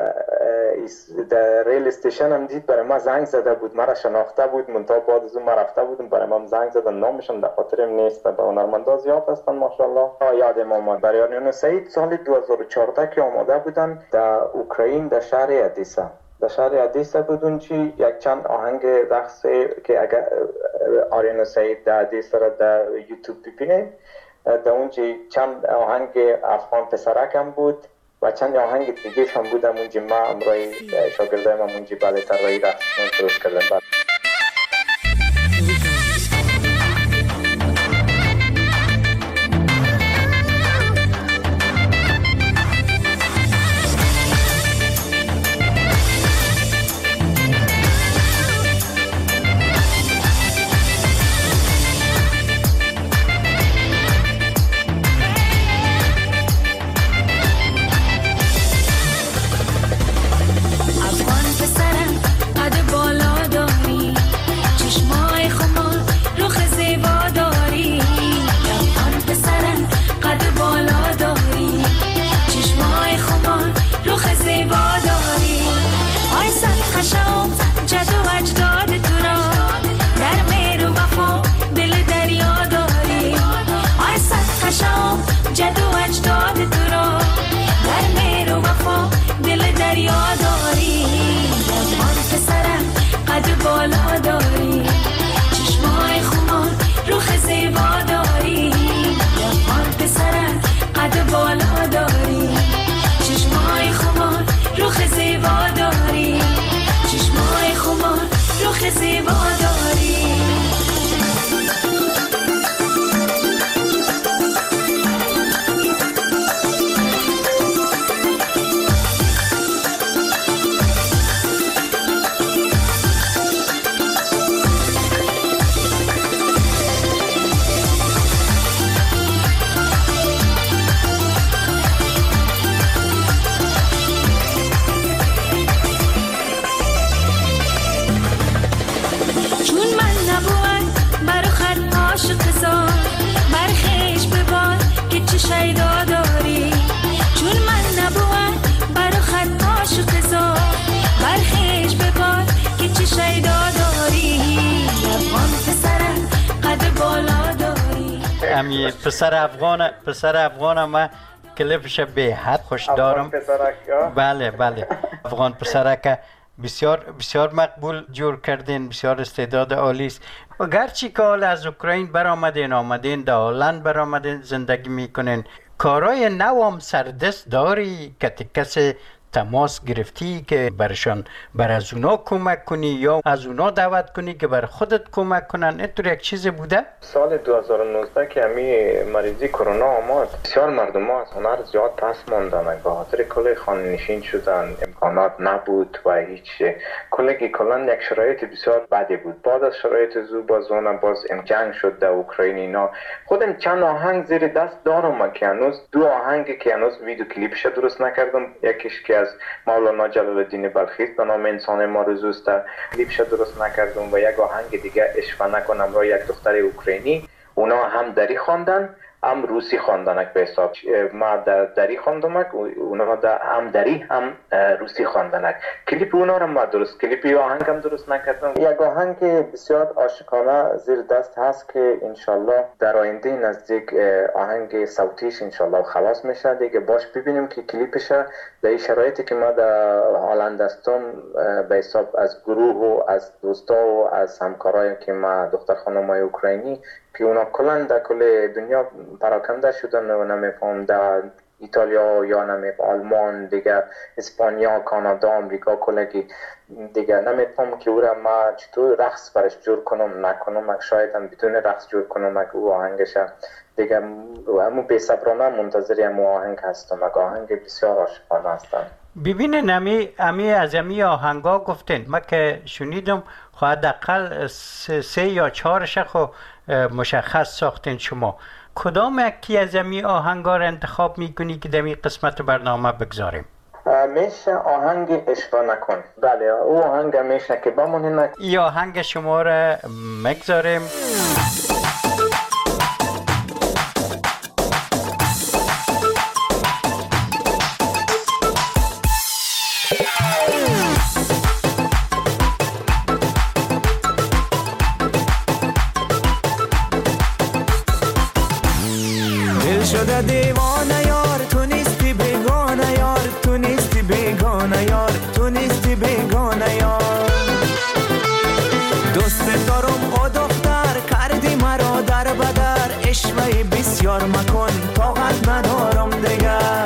در ریل استیشن هم دید، برای ما زنگ زده بود، مرا شناخته بود. منتها بعد از اون ما رفته بودم برای ما زنگ زدن، نامشون در خاطرم نیست. به هنرمندا زیاد هستن ماشاءالله. یادم آمد برای آریانا سعید سال 2014 که آماده بودن در اوکراین در شهر ادیسا. در شهر ادیسا بودن چی یک چند آهنگ رقص که اگر آریانا سعید در ادیسا را در یوتیوب ببینید در اونجا چند آهنگ افغان پسرک هم بود و چند آهنگ دیگه هم بودم اونجا. ما امروی شاگردای ما اونجا بعد طراحی رقص درست کردم.
افغان پسرم قد بالا داری
امی پسر افغان ما کلیپش به حد خوش دارم. بله افغان پسرک بسیار مقبول جور کردین، بسیار استعداد عالی است. و گرچه که حال از اوکراین آمدین در هلند برآمدین زندگی میکنین، کارای نوام سردست داری که کسی تماس گرفتی که بر از اونا کمک کنی یا از اونا دعوت کنی که بر خودت کمک کنن؟ اینطور یک چیز بوده؟
سال 2019 که همی مریضی کرونا آمد، بسیار مردم ها از هنر زیاد پس ماندن، به خاطر کل خانه نشین شدن، امکانات نبود و هیچ کلا یک شرایط بسیار بدی بود. بعد از شرایط زو باز جنگ شد در اوکراین اینا. خودم چند آهنگ زیر دست دارم که هنوز 2 آهنگی که هنوز ویدیو کلیپش درست نکردم، یکیش که از مولانا جلال الدین بلخی به نام انسان ما-روزوست، کلیپش درست نکردم، و یک آهنگ دیگه عشق نکنم را یک دختر اوکراینی. اونا هم دری خواندن هم روسی خواندن به حساب. ما دری خواندم، اونا هم دری هم روسی خواندن. کلیپ اونا رو ما کلیپی آهنگ هم درست نکردم. یک آهنگ بسیار عاشقانه زیر دست هست که انشالله در آینده نزدیک آهنگ صوتیش انشالله خلاص میشه دیگه. باش ببینیم که کلیپش در این شرایطی که ما در هلند هستم به حساب از گروه و از دوستا و از همکارایی که ما دختر خانمای اوکراینی که اونا کلا در کل دنیا پراکنده شدن و نمیفهم در ایتالیا یا نمیفهم آلمان دیگه، اسپانیا، کانادا، آمریکا، کلگی دیگه نمیفهم که او را ما چطور رقص برش جور کنم نکنم، شاید هم بدون رقص جور کنم او آهنگش دیگه. همون بی‌صبرانه منتظر همون آهنگ هستم. آهنگ بسیار عاشقانه هستن.
ببینین از امی آهنگا گفتین، ما که شنیدم حداقل 3 یا 4 خو مشخص ساختین شما. کدام یکی از امی آهنگا را انتخاب میکنی که در این قسمت برنامه بگذاریم؟
میشه آهنگ عشق نکن. بله او آهنگ میشه که بمونه.
این آهنگ شما را مگذاریم.
شده دیوانه یار، تو نیستی بیگانه یار، تو نیستی بیگانه یار، تو نیستی بیگانه یار. دوست دارم او دختر، کردی مرا در بدر، عشوه بسیار مکن طاقت ندارم دیگر.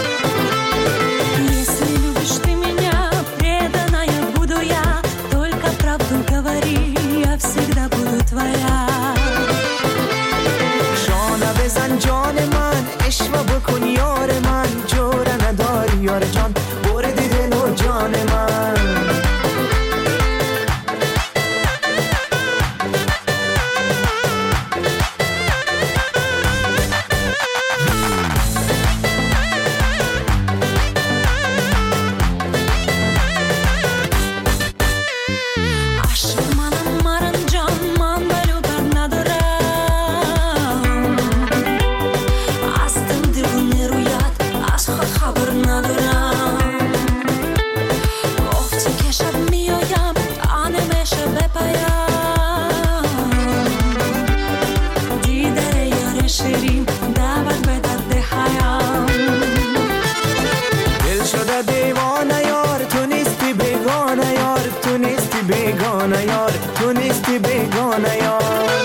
Если любишь ты меня, преданная буду я, только правду говори, я всегда буду твоя.
بزن جان من، عشق بکن یار من، جوره نداری یار جان، بردی دل و جان من. بیگانه یار، تو نیستی بیگانه یار.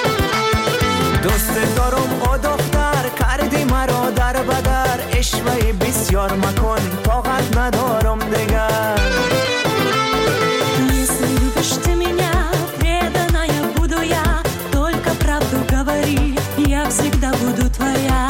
دوست دارم او دختر، کردی مرا در بدر، عشوه بسیار مکن طاقت ندارم دیگر.
Если любишь ты меня, преданная буду я, только правду говори, я всегда буду твоя.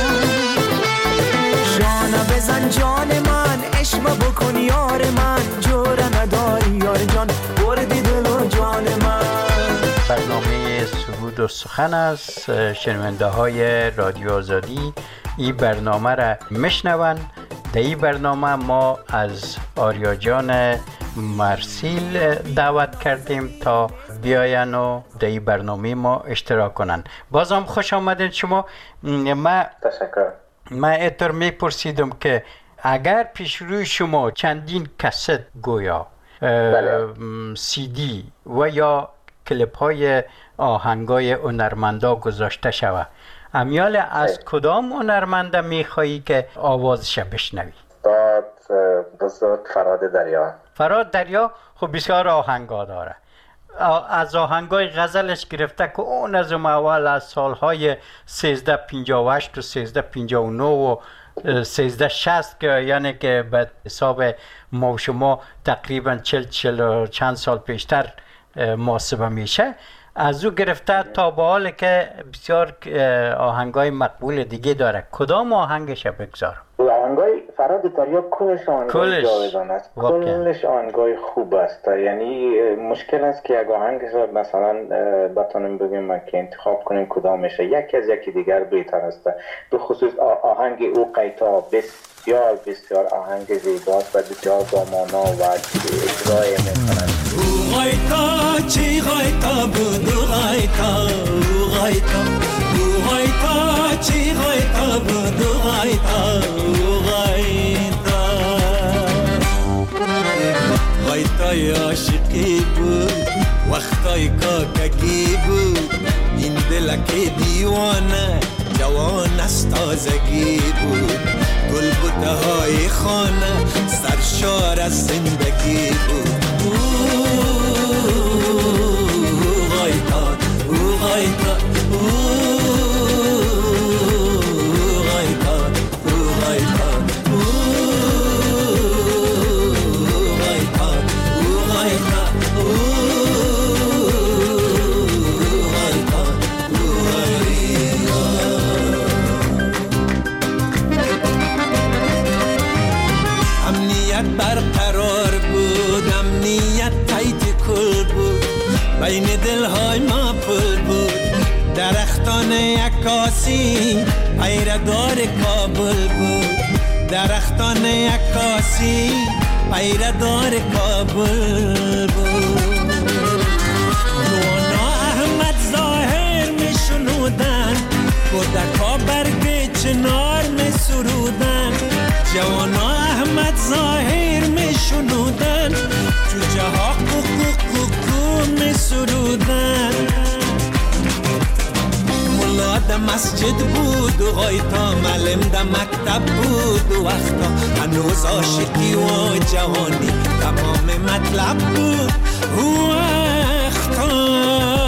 جانا بزن جان من، عشق بکن یار من، جوره نداری یار جان، بردی دل و جان من.
برنامه سرود و سخن است. شنونده های رادیو آزادی این برنامه را میشنون. در این برنامه ما از آریا جان مرسیل دعوت کردیم تا بیاین و در این برنامه ما اشتراک کنن. بازم خوش آمدین شما. من اینطور میپرسیدم که اگر پیش روی شما چندین کست گویا سی دی و یا کلیپ های آهنگای هنرمندا گذاشته شود. امیال از کدام هنرمنده میخوایی که آوازش بشنوی؟
بزرگ فراد دریا.
فراد دریا خب بسیار آهنگا داره. از آهنگای غزلش گرفته که اون از اول از سالهای 1358 و 1359 و 1360 که یعنی که به حساب ما و شما تقریبا 40 چند سال پیشتر محاسبه میشه، از او گرفته تا به حال که بسیار آهنگای مقبول دیگه داره. کدام آهنگش بگذارم؟
آهنگای فراد دریا کلش آهنگای جاودانه است، کلش آهنگای خوب است. یعنی مشکل است که یک آهنگ مثلا بتونیم بگیم که انتخاب کنیم کدام میشه، یکی از یکی دیگر بهتر است. به خصوص آهنگ او قیتا بسیار بسیار آهنگ زیباست و بسیار با مانا و اجرای میکنند.
او قیتا چی قیتا بود، او قیتا او قیتا او قیتا چی قیتا بود، او قیتا او قیتا قیتای عاشقی بود، وقتای کاکگی بود، این دلک دیوانه جوان از تازگی بود، گلبوته های خانه سرشار از زندگی بود. برقرار بود، امنیت تایت کل بود، بین دلهای ما پل بود، درختان عکاسی پیردار کابل بود، درختان عکاسی پیردار کابل بود. نوانا احمد ظاهر می شنودن، کودکا برگ چنار می سرودن، جوانا احمد ظاهر می شنودن، جوجه ها کوکو می سرودن. ملا ده مسجد بود و غیتا معلم ده مکتب بود و وقتا هنوز عاشقی و جوانی تمام مطلب بود و وقتا.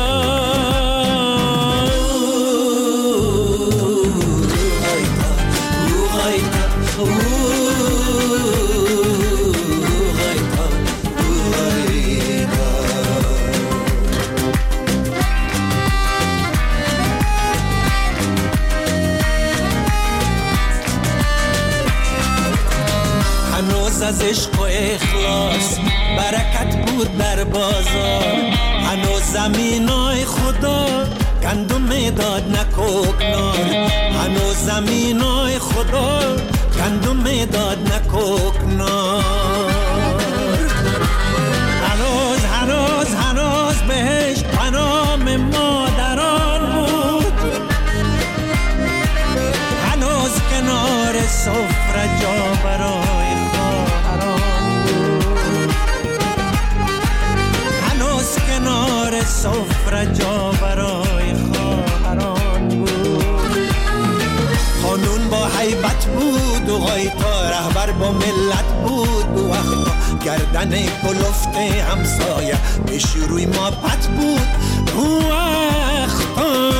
از عشق و اخلاص برکت بود در بازار، هنوز زمینای خدا گندم داد نکوکنار، هنوز زمینای خدا گندم داد نکوکنار. هنوز بهش پنام مادران بود، هنوز کنار سفره جا برای سفره جا برای خواهران بود. قانون با هیبت بود و غیتا رهبر با ملت بود و وقتا گردن کلفت همسایه پیش روی ما پت بود و وقتا.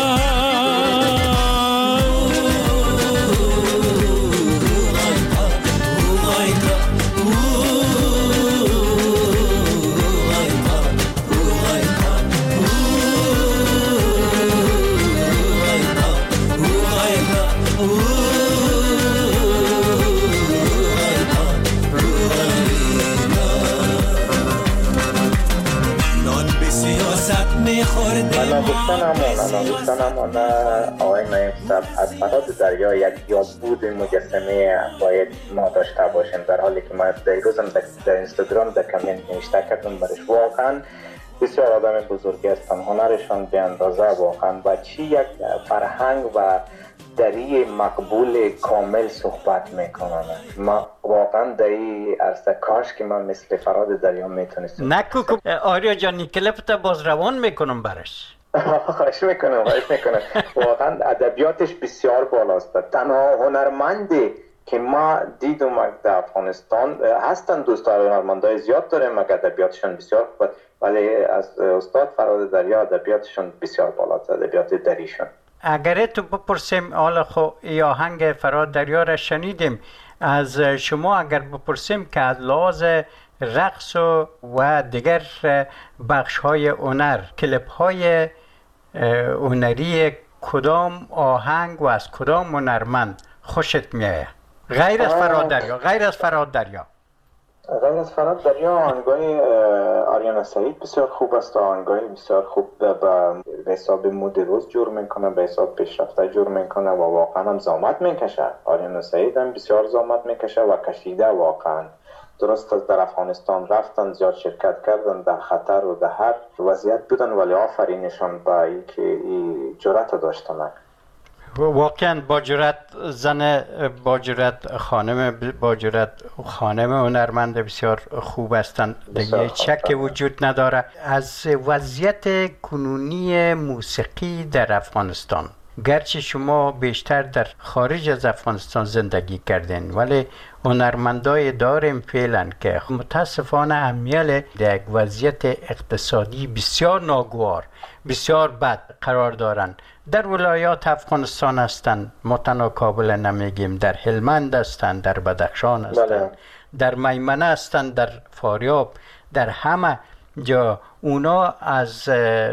دوستانم آقای نایب صاحب از فراد دریا یک یادبود مجسمه باید ما داشته باشیم، در حالی که ما دیروزم در اینستاگرام در کامنت نوشته کردم برش. واقعا بسیار آدم بزرگی هستن، هنرشان به اندازه واقعا و چی یک فرهنگ و دری مقبول کامل صحبت میکنن. ما واقعا در این عرصه کاش که من مثل فراد دریا میتونستم.
نکو آریا جان این کلیپ تا باز روان میکنم برش.
خواهش میکنم. واقعا ادبیاتش بسیار بالاست. تنها هنرمندی که ما دیدم در افغانستان هستن، دوستان هنرمندای زیاد داریم مگر ادبیاتشون بسیار خوب، ولی از استاد فراد دریا ادبیاتشون بسیار بالاست، ادبیات دریشون.
اگر تو بپرسیم حالا خو ای آهنگ فراد دریا را شنیدیم از شما، اگر بپرسیم که از لحاظ رقص و دیگر بخش های هنر، کلیپ های هنری کدام آهنگ و از کدام هنرمند خوشت میایه؟ غیر از فراد دریا.
غیر از فراد دریا آهنگای آریانا سعید بسیار خوب است، آهنگای بسیار خوب به حساب مود روز جور میکنه، به حساب پیشرفته جور میکنه و واقعا هم زحمت میکشه. آریانا سعید هم بسیار زحمت میکشه و کشیده واقعا. درست از در افغانستان رفتن، زیاد شرکت کردن، در خطر و در هر وضعیت بودن، ولی آفرینشان با اینکه این جرأت داشتن.
واقعا با جرأت زن، با جرأت خانم هنرمند بسیار خوب هستند، دیگه شک وجود نداره. از وضعیت کنونی موسیقی در افغانستان، گرچه شما بیشتر در خارج از افغانستان زندگی کردین، ولی هنرمندای داریم فعلا که متاسفانه امیال در یک وضعیت اقتصادی بسیار ناگوار، بسیار بد قرار دارن. در ولایات افغانستان هستند، متنا کابل نمیگیم، در هلمند هستند، در بدخشان هستند، در میمنه هستند، در فاریاب، در همه جا اونا از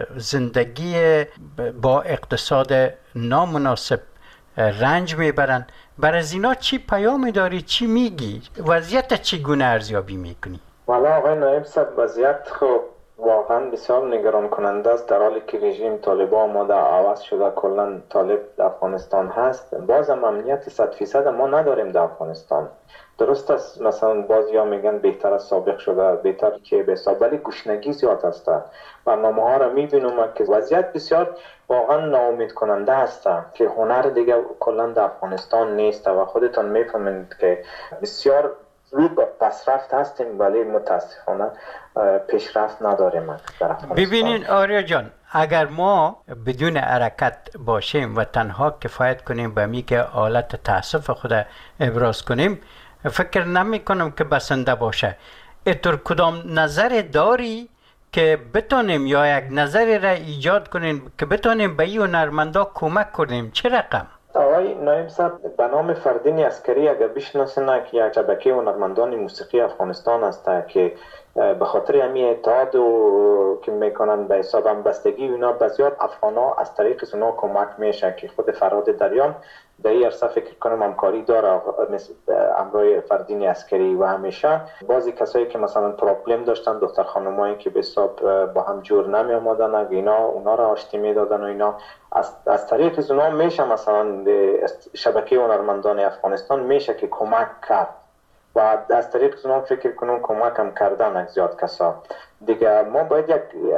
زندگی با اقتصاد نامناسب رنج میبرن. بر از اینا چی پیامی داری؟ چی میگی؟ وضعیت چگونه ارزیابی میکنی؟
والا آقای نایب صاحب، وضعیت خب واقعا بسیار نگران کننده است. در حالی که رژیم طالبان آماده عوض شده، کلا طالب در افغانستان هست، بازم امنیت 100% ما نداریم در افغانستان. درست است مثلا بعضیا میگن بهتر از سابق شده، بهتر که به حساب، ولی گشنگی زیاد است. برنامه ها را میبینم که وضعیت بسیار واقعا ناامید کننده است که هنر دیگه کلا در افغانستان نیست و خودتان میفهمید که بسیار رو به پسرفت هستیم، ولی متاسفانه پیشرفت نداریم در افغانستان.
ببینین آریا جان، اگر ما بدون حرکت باشیم و تنها کفایت کنیم به می که حالت تاسف خود ابراز کنیم، فکر نمی کنم که بسنده باشه. اینطور کدام نظر داری که بتونیم یا یک نظری را ایجاد کنیم که بتونیم به این هنرمندا کمک کنیم؟ چه رقم؟
آقای نایب صاحب، به نام فردین عسکری اگر بشناسین که یک شبکه هنرمندان موسیقی افغانستان است که به خاطر همین اتحاد که میکنن به حساب همبستگی اینا بسیار افغانا از طریق اونا کمک میشه که خود فراد دریان در این عرصه فکر کنم همکاری داره مثل امروی فردین عسکری و همیشه بعضی کسایی که مثلا پروبلم داشتن، دختر خانمایی که به حساب با هم جور نمی آمدن، اونا را آشتی میدادن و اینا از طریق اونا میشه مثلا شبکه هنرمندان افغانستان میشه که کمک کرد و از طریق اونا فکر کنم کمک هم کردن زیاد کسا دیگه. ما باید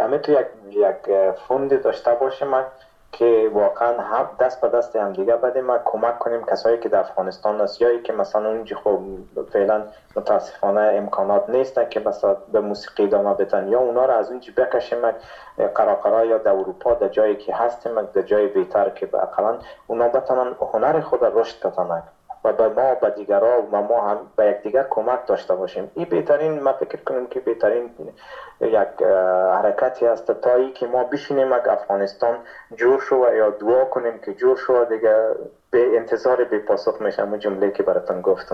یک فوند داشته باشیم که واقعا هم دست به دست هم دیگه بدیم و کمک کنیم کسایی که در افغانستان است یا که مثلا اونجا خب فعلا متاسفانه امکانات نیست که مثلا به موسیقی ادامه بدن، یا اونا را از اونجا بکشیم قراقرا یا در اروپا در جایی که هستیم در جای بهتر که اقلا اونا بتونن هنر خود رشد بدن و به ما به دیگرها و ما هم به یکدیگر کمک داشته باشیم. این بهترین، ما فکر کنیم که بهترین یک حرکتی است تا ای که ما بشینیم افغانستان جور شو یا دعا کنیم که جور شو دیگه به انتظار به پاسخ میشم اون جمله که براتون گفتم.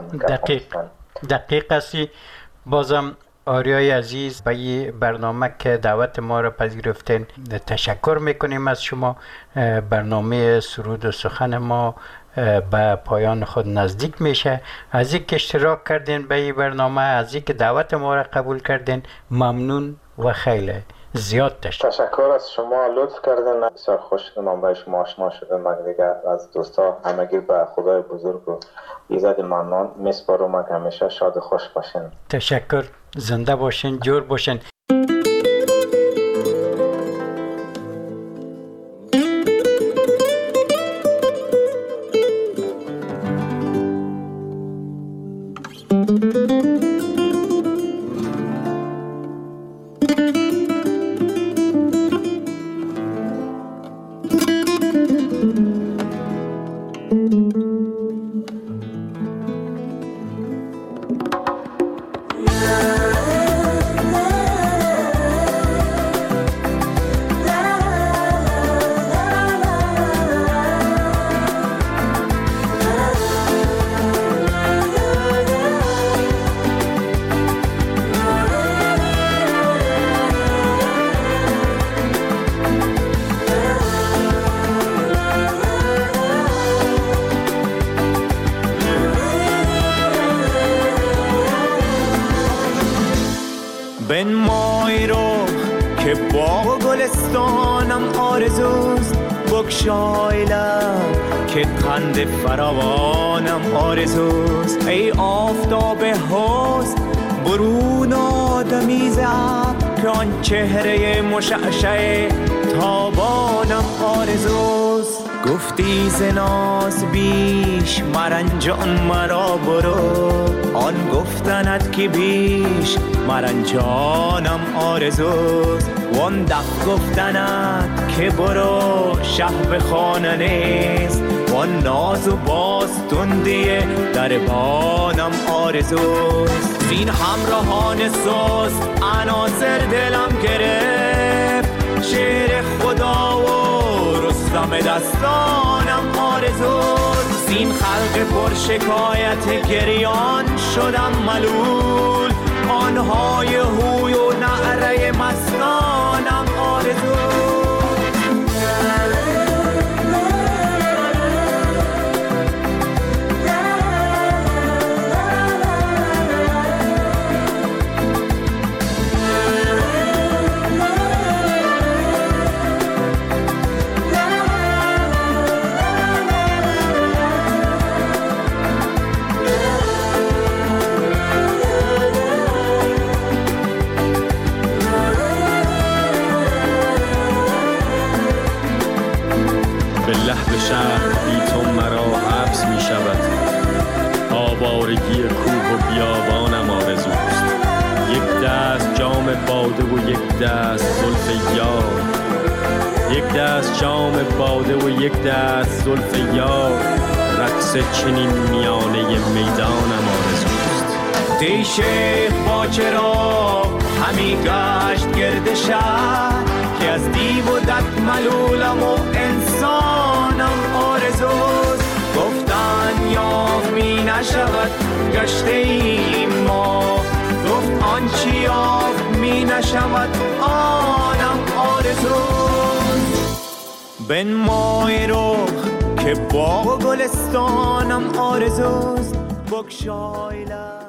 دقیق هستی. بازم آریای عزیز به این برنامه که دعوت ما را پذیرفتین تشکر میکنیم از شما. برنامه سرود و سخن ما به پایان خود نزدیک میشه. از اینکه اشتراک کردین به این برنامه، از اینکه دعوت ما را قبول کردین، ممنون و خیلی زیاد
تشکر از شما. لطف کردین، بسیار خوش شدم با شما آشنا شدم. دیگه از دوستا همگی به خدای بزرگ و ایزد منان میسپارم. همیشه شاد و خوش باشین.
تشکر، زنده باشین، جور باشین.
بنمای رو که باغ و گلستانم آرزوست، بگشای لب که قند فراوانم آرزوست. ای آفتاب حسن برون آدمیز ابر، که آن چهره مشعشع تابانم آرزوست. گفتی ز ناز بیش مرنجان مرا برو، آن گفتنت که بیش مرنجانم آرزوست. وان دف گفتنت که برو شه به خانه نیست، وان ناز و باستندی دربانم آرزوست. زین همراهان سست عناصر دلم گرفت، شعر خدا و رستم دستانم آرزوست. زین خلق پر شکایت گریان شدم ملول، آنهای هوی و نعره مستانم آرزوست.
لحب شهر بی تو مرا حبس می شود، آوارگی کوه و بیابانم آرزوست. یک دست جام باده و یک دست زلف یار، یک دست جام باده و یک دست زلف یار، رقص چنین میانه میدانم آرزوست.
دی شیخ با چراغ همی گشت گرد شهر، که از دیو و دد ملولم و انسانم آرزوست. گفتن یاف می نشود گشته ایم ما، گفت آنچی یاف می نشود آنم آرزوست. بنمای رخ که باغ و گلستانم آرزوست، بگشای لب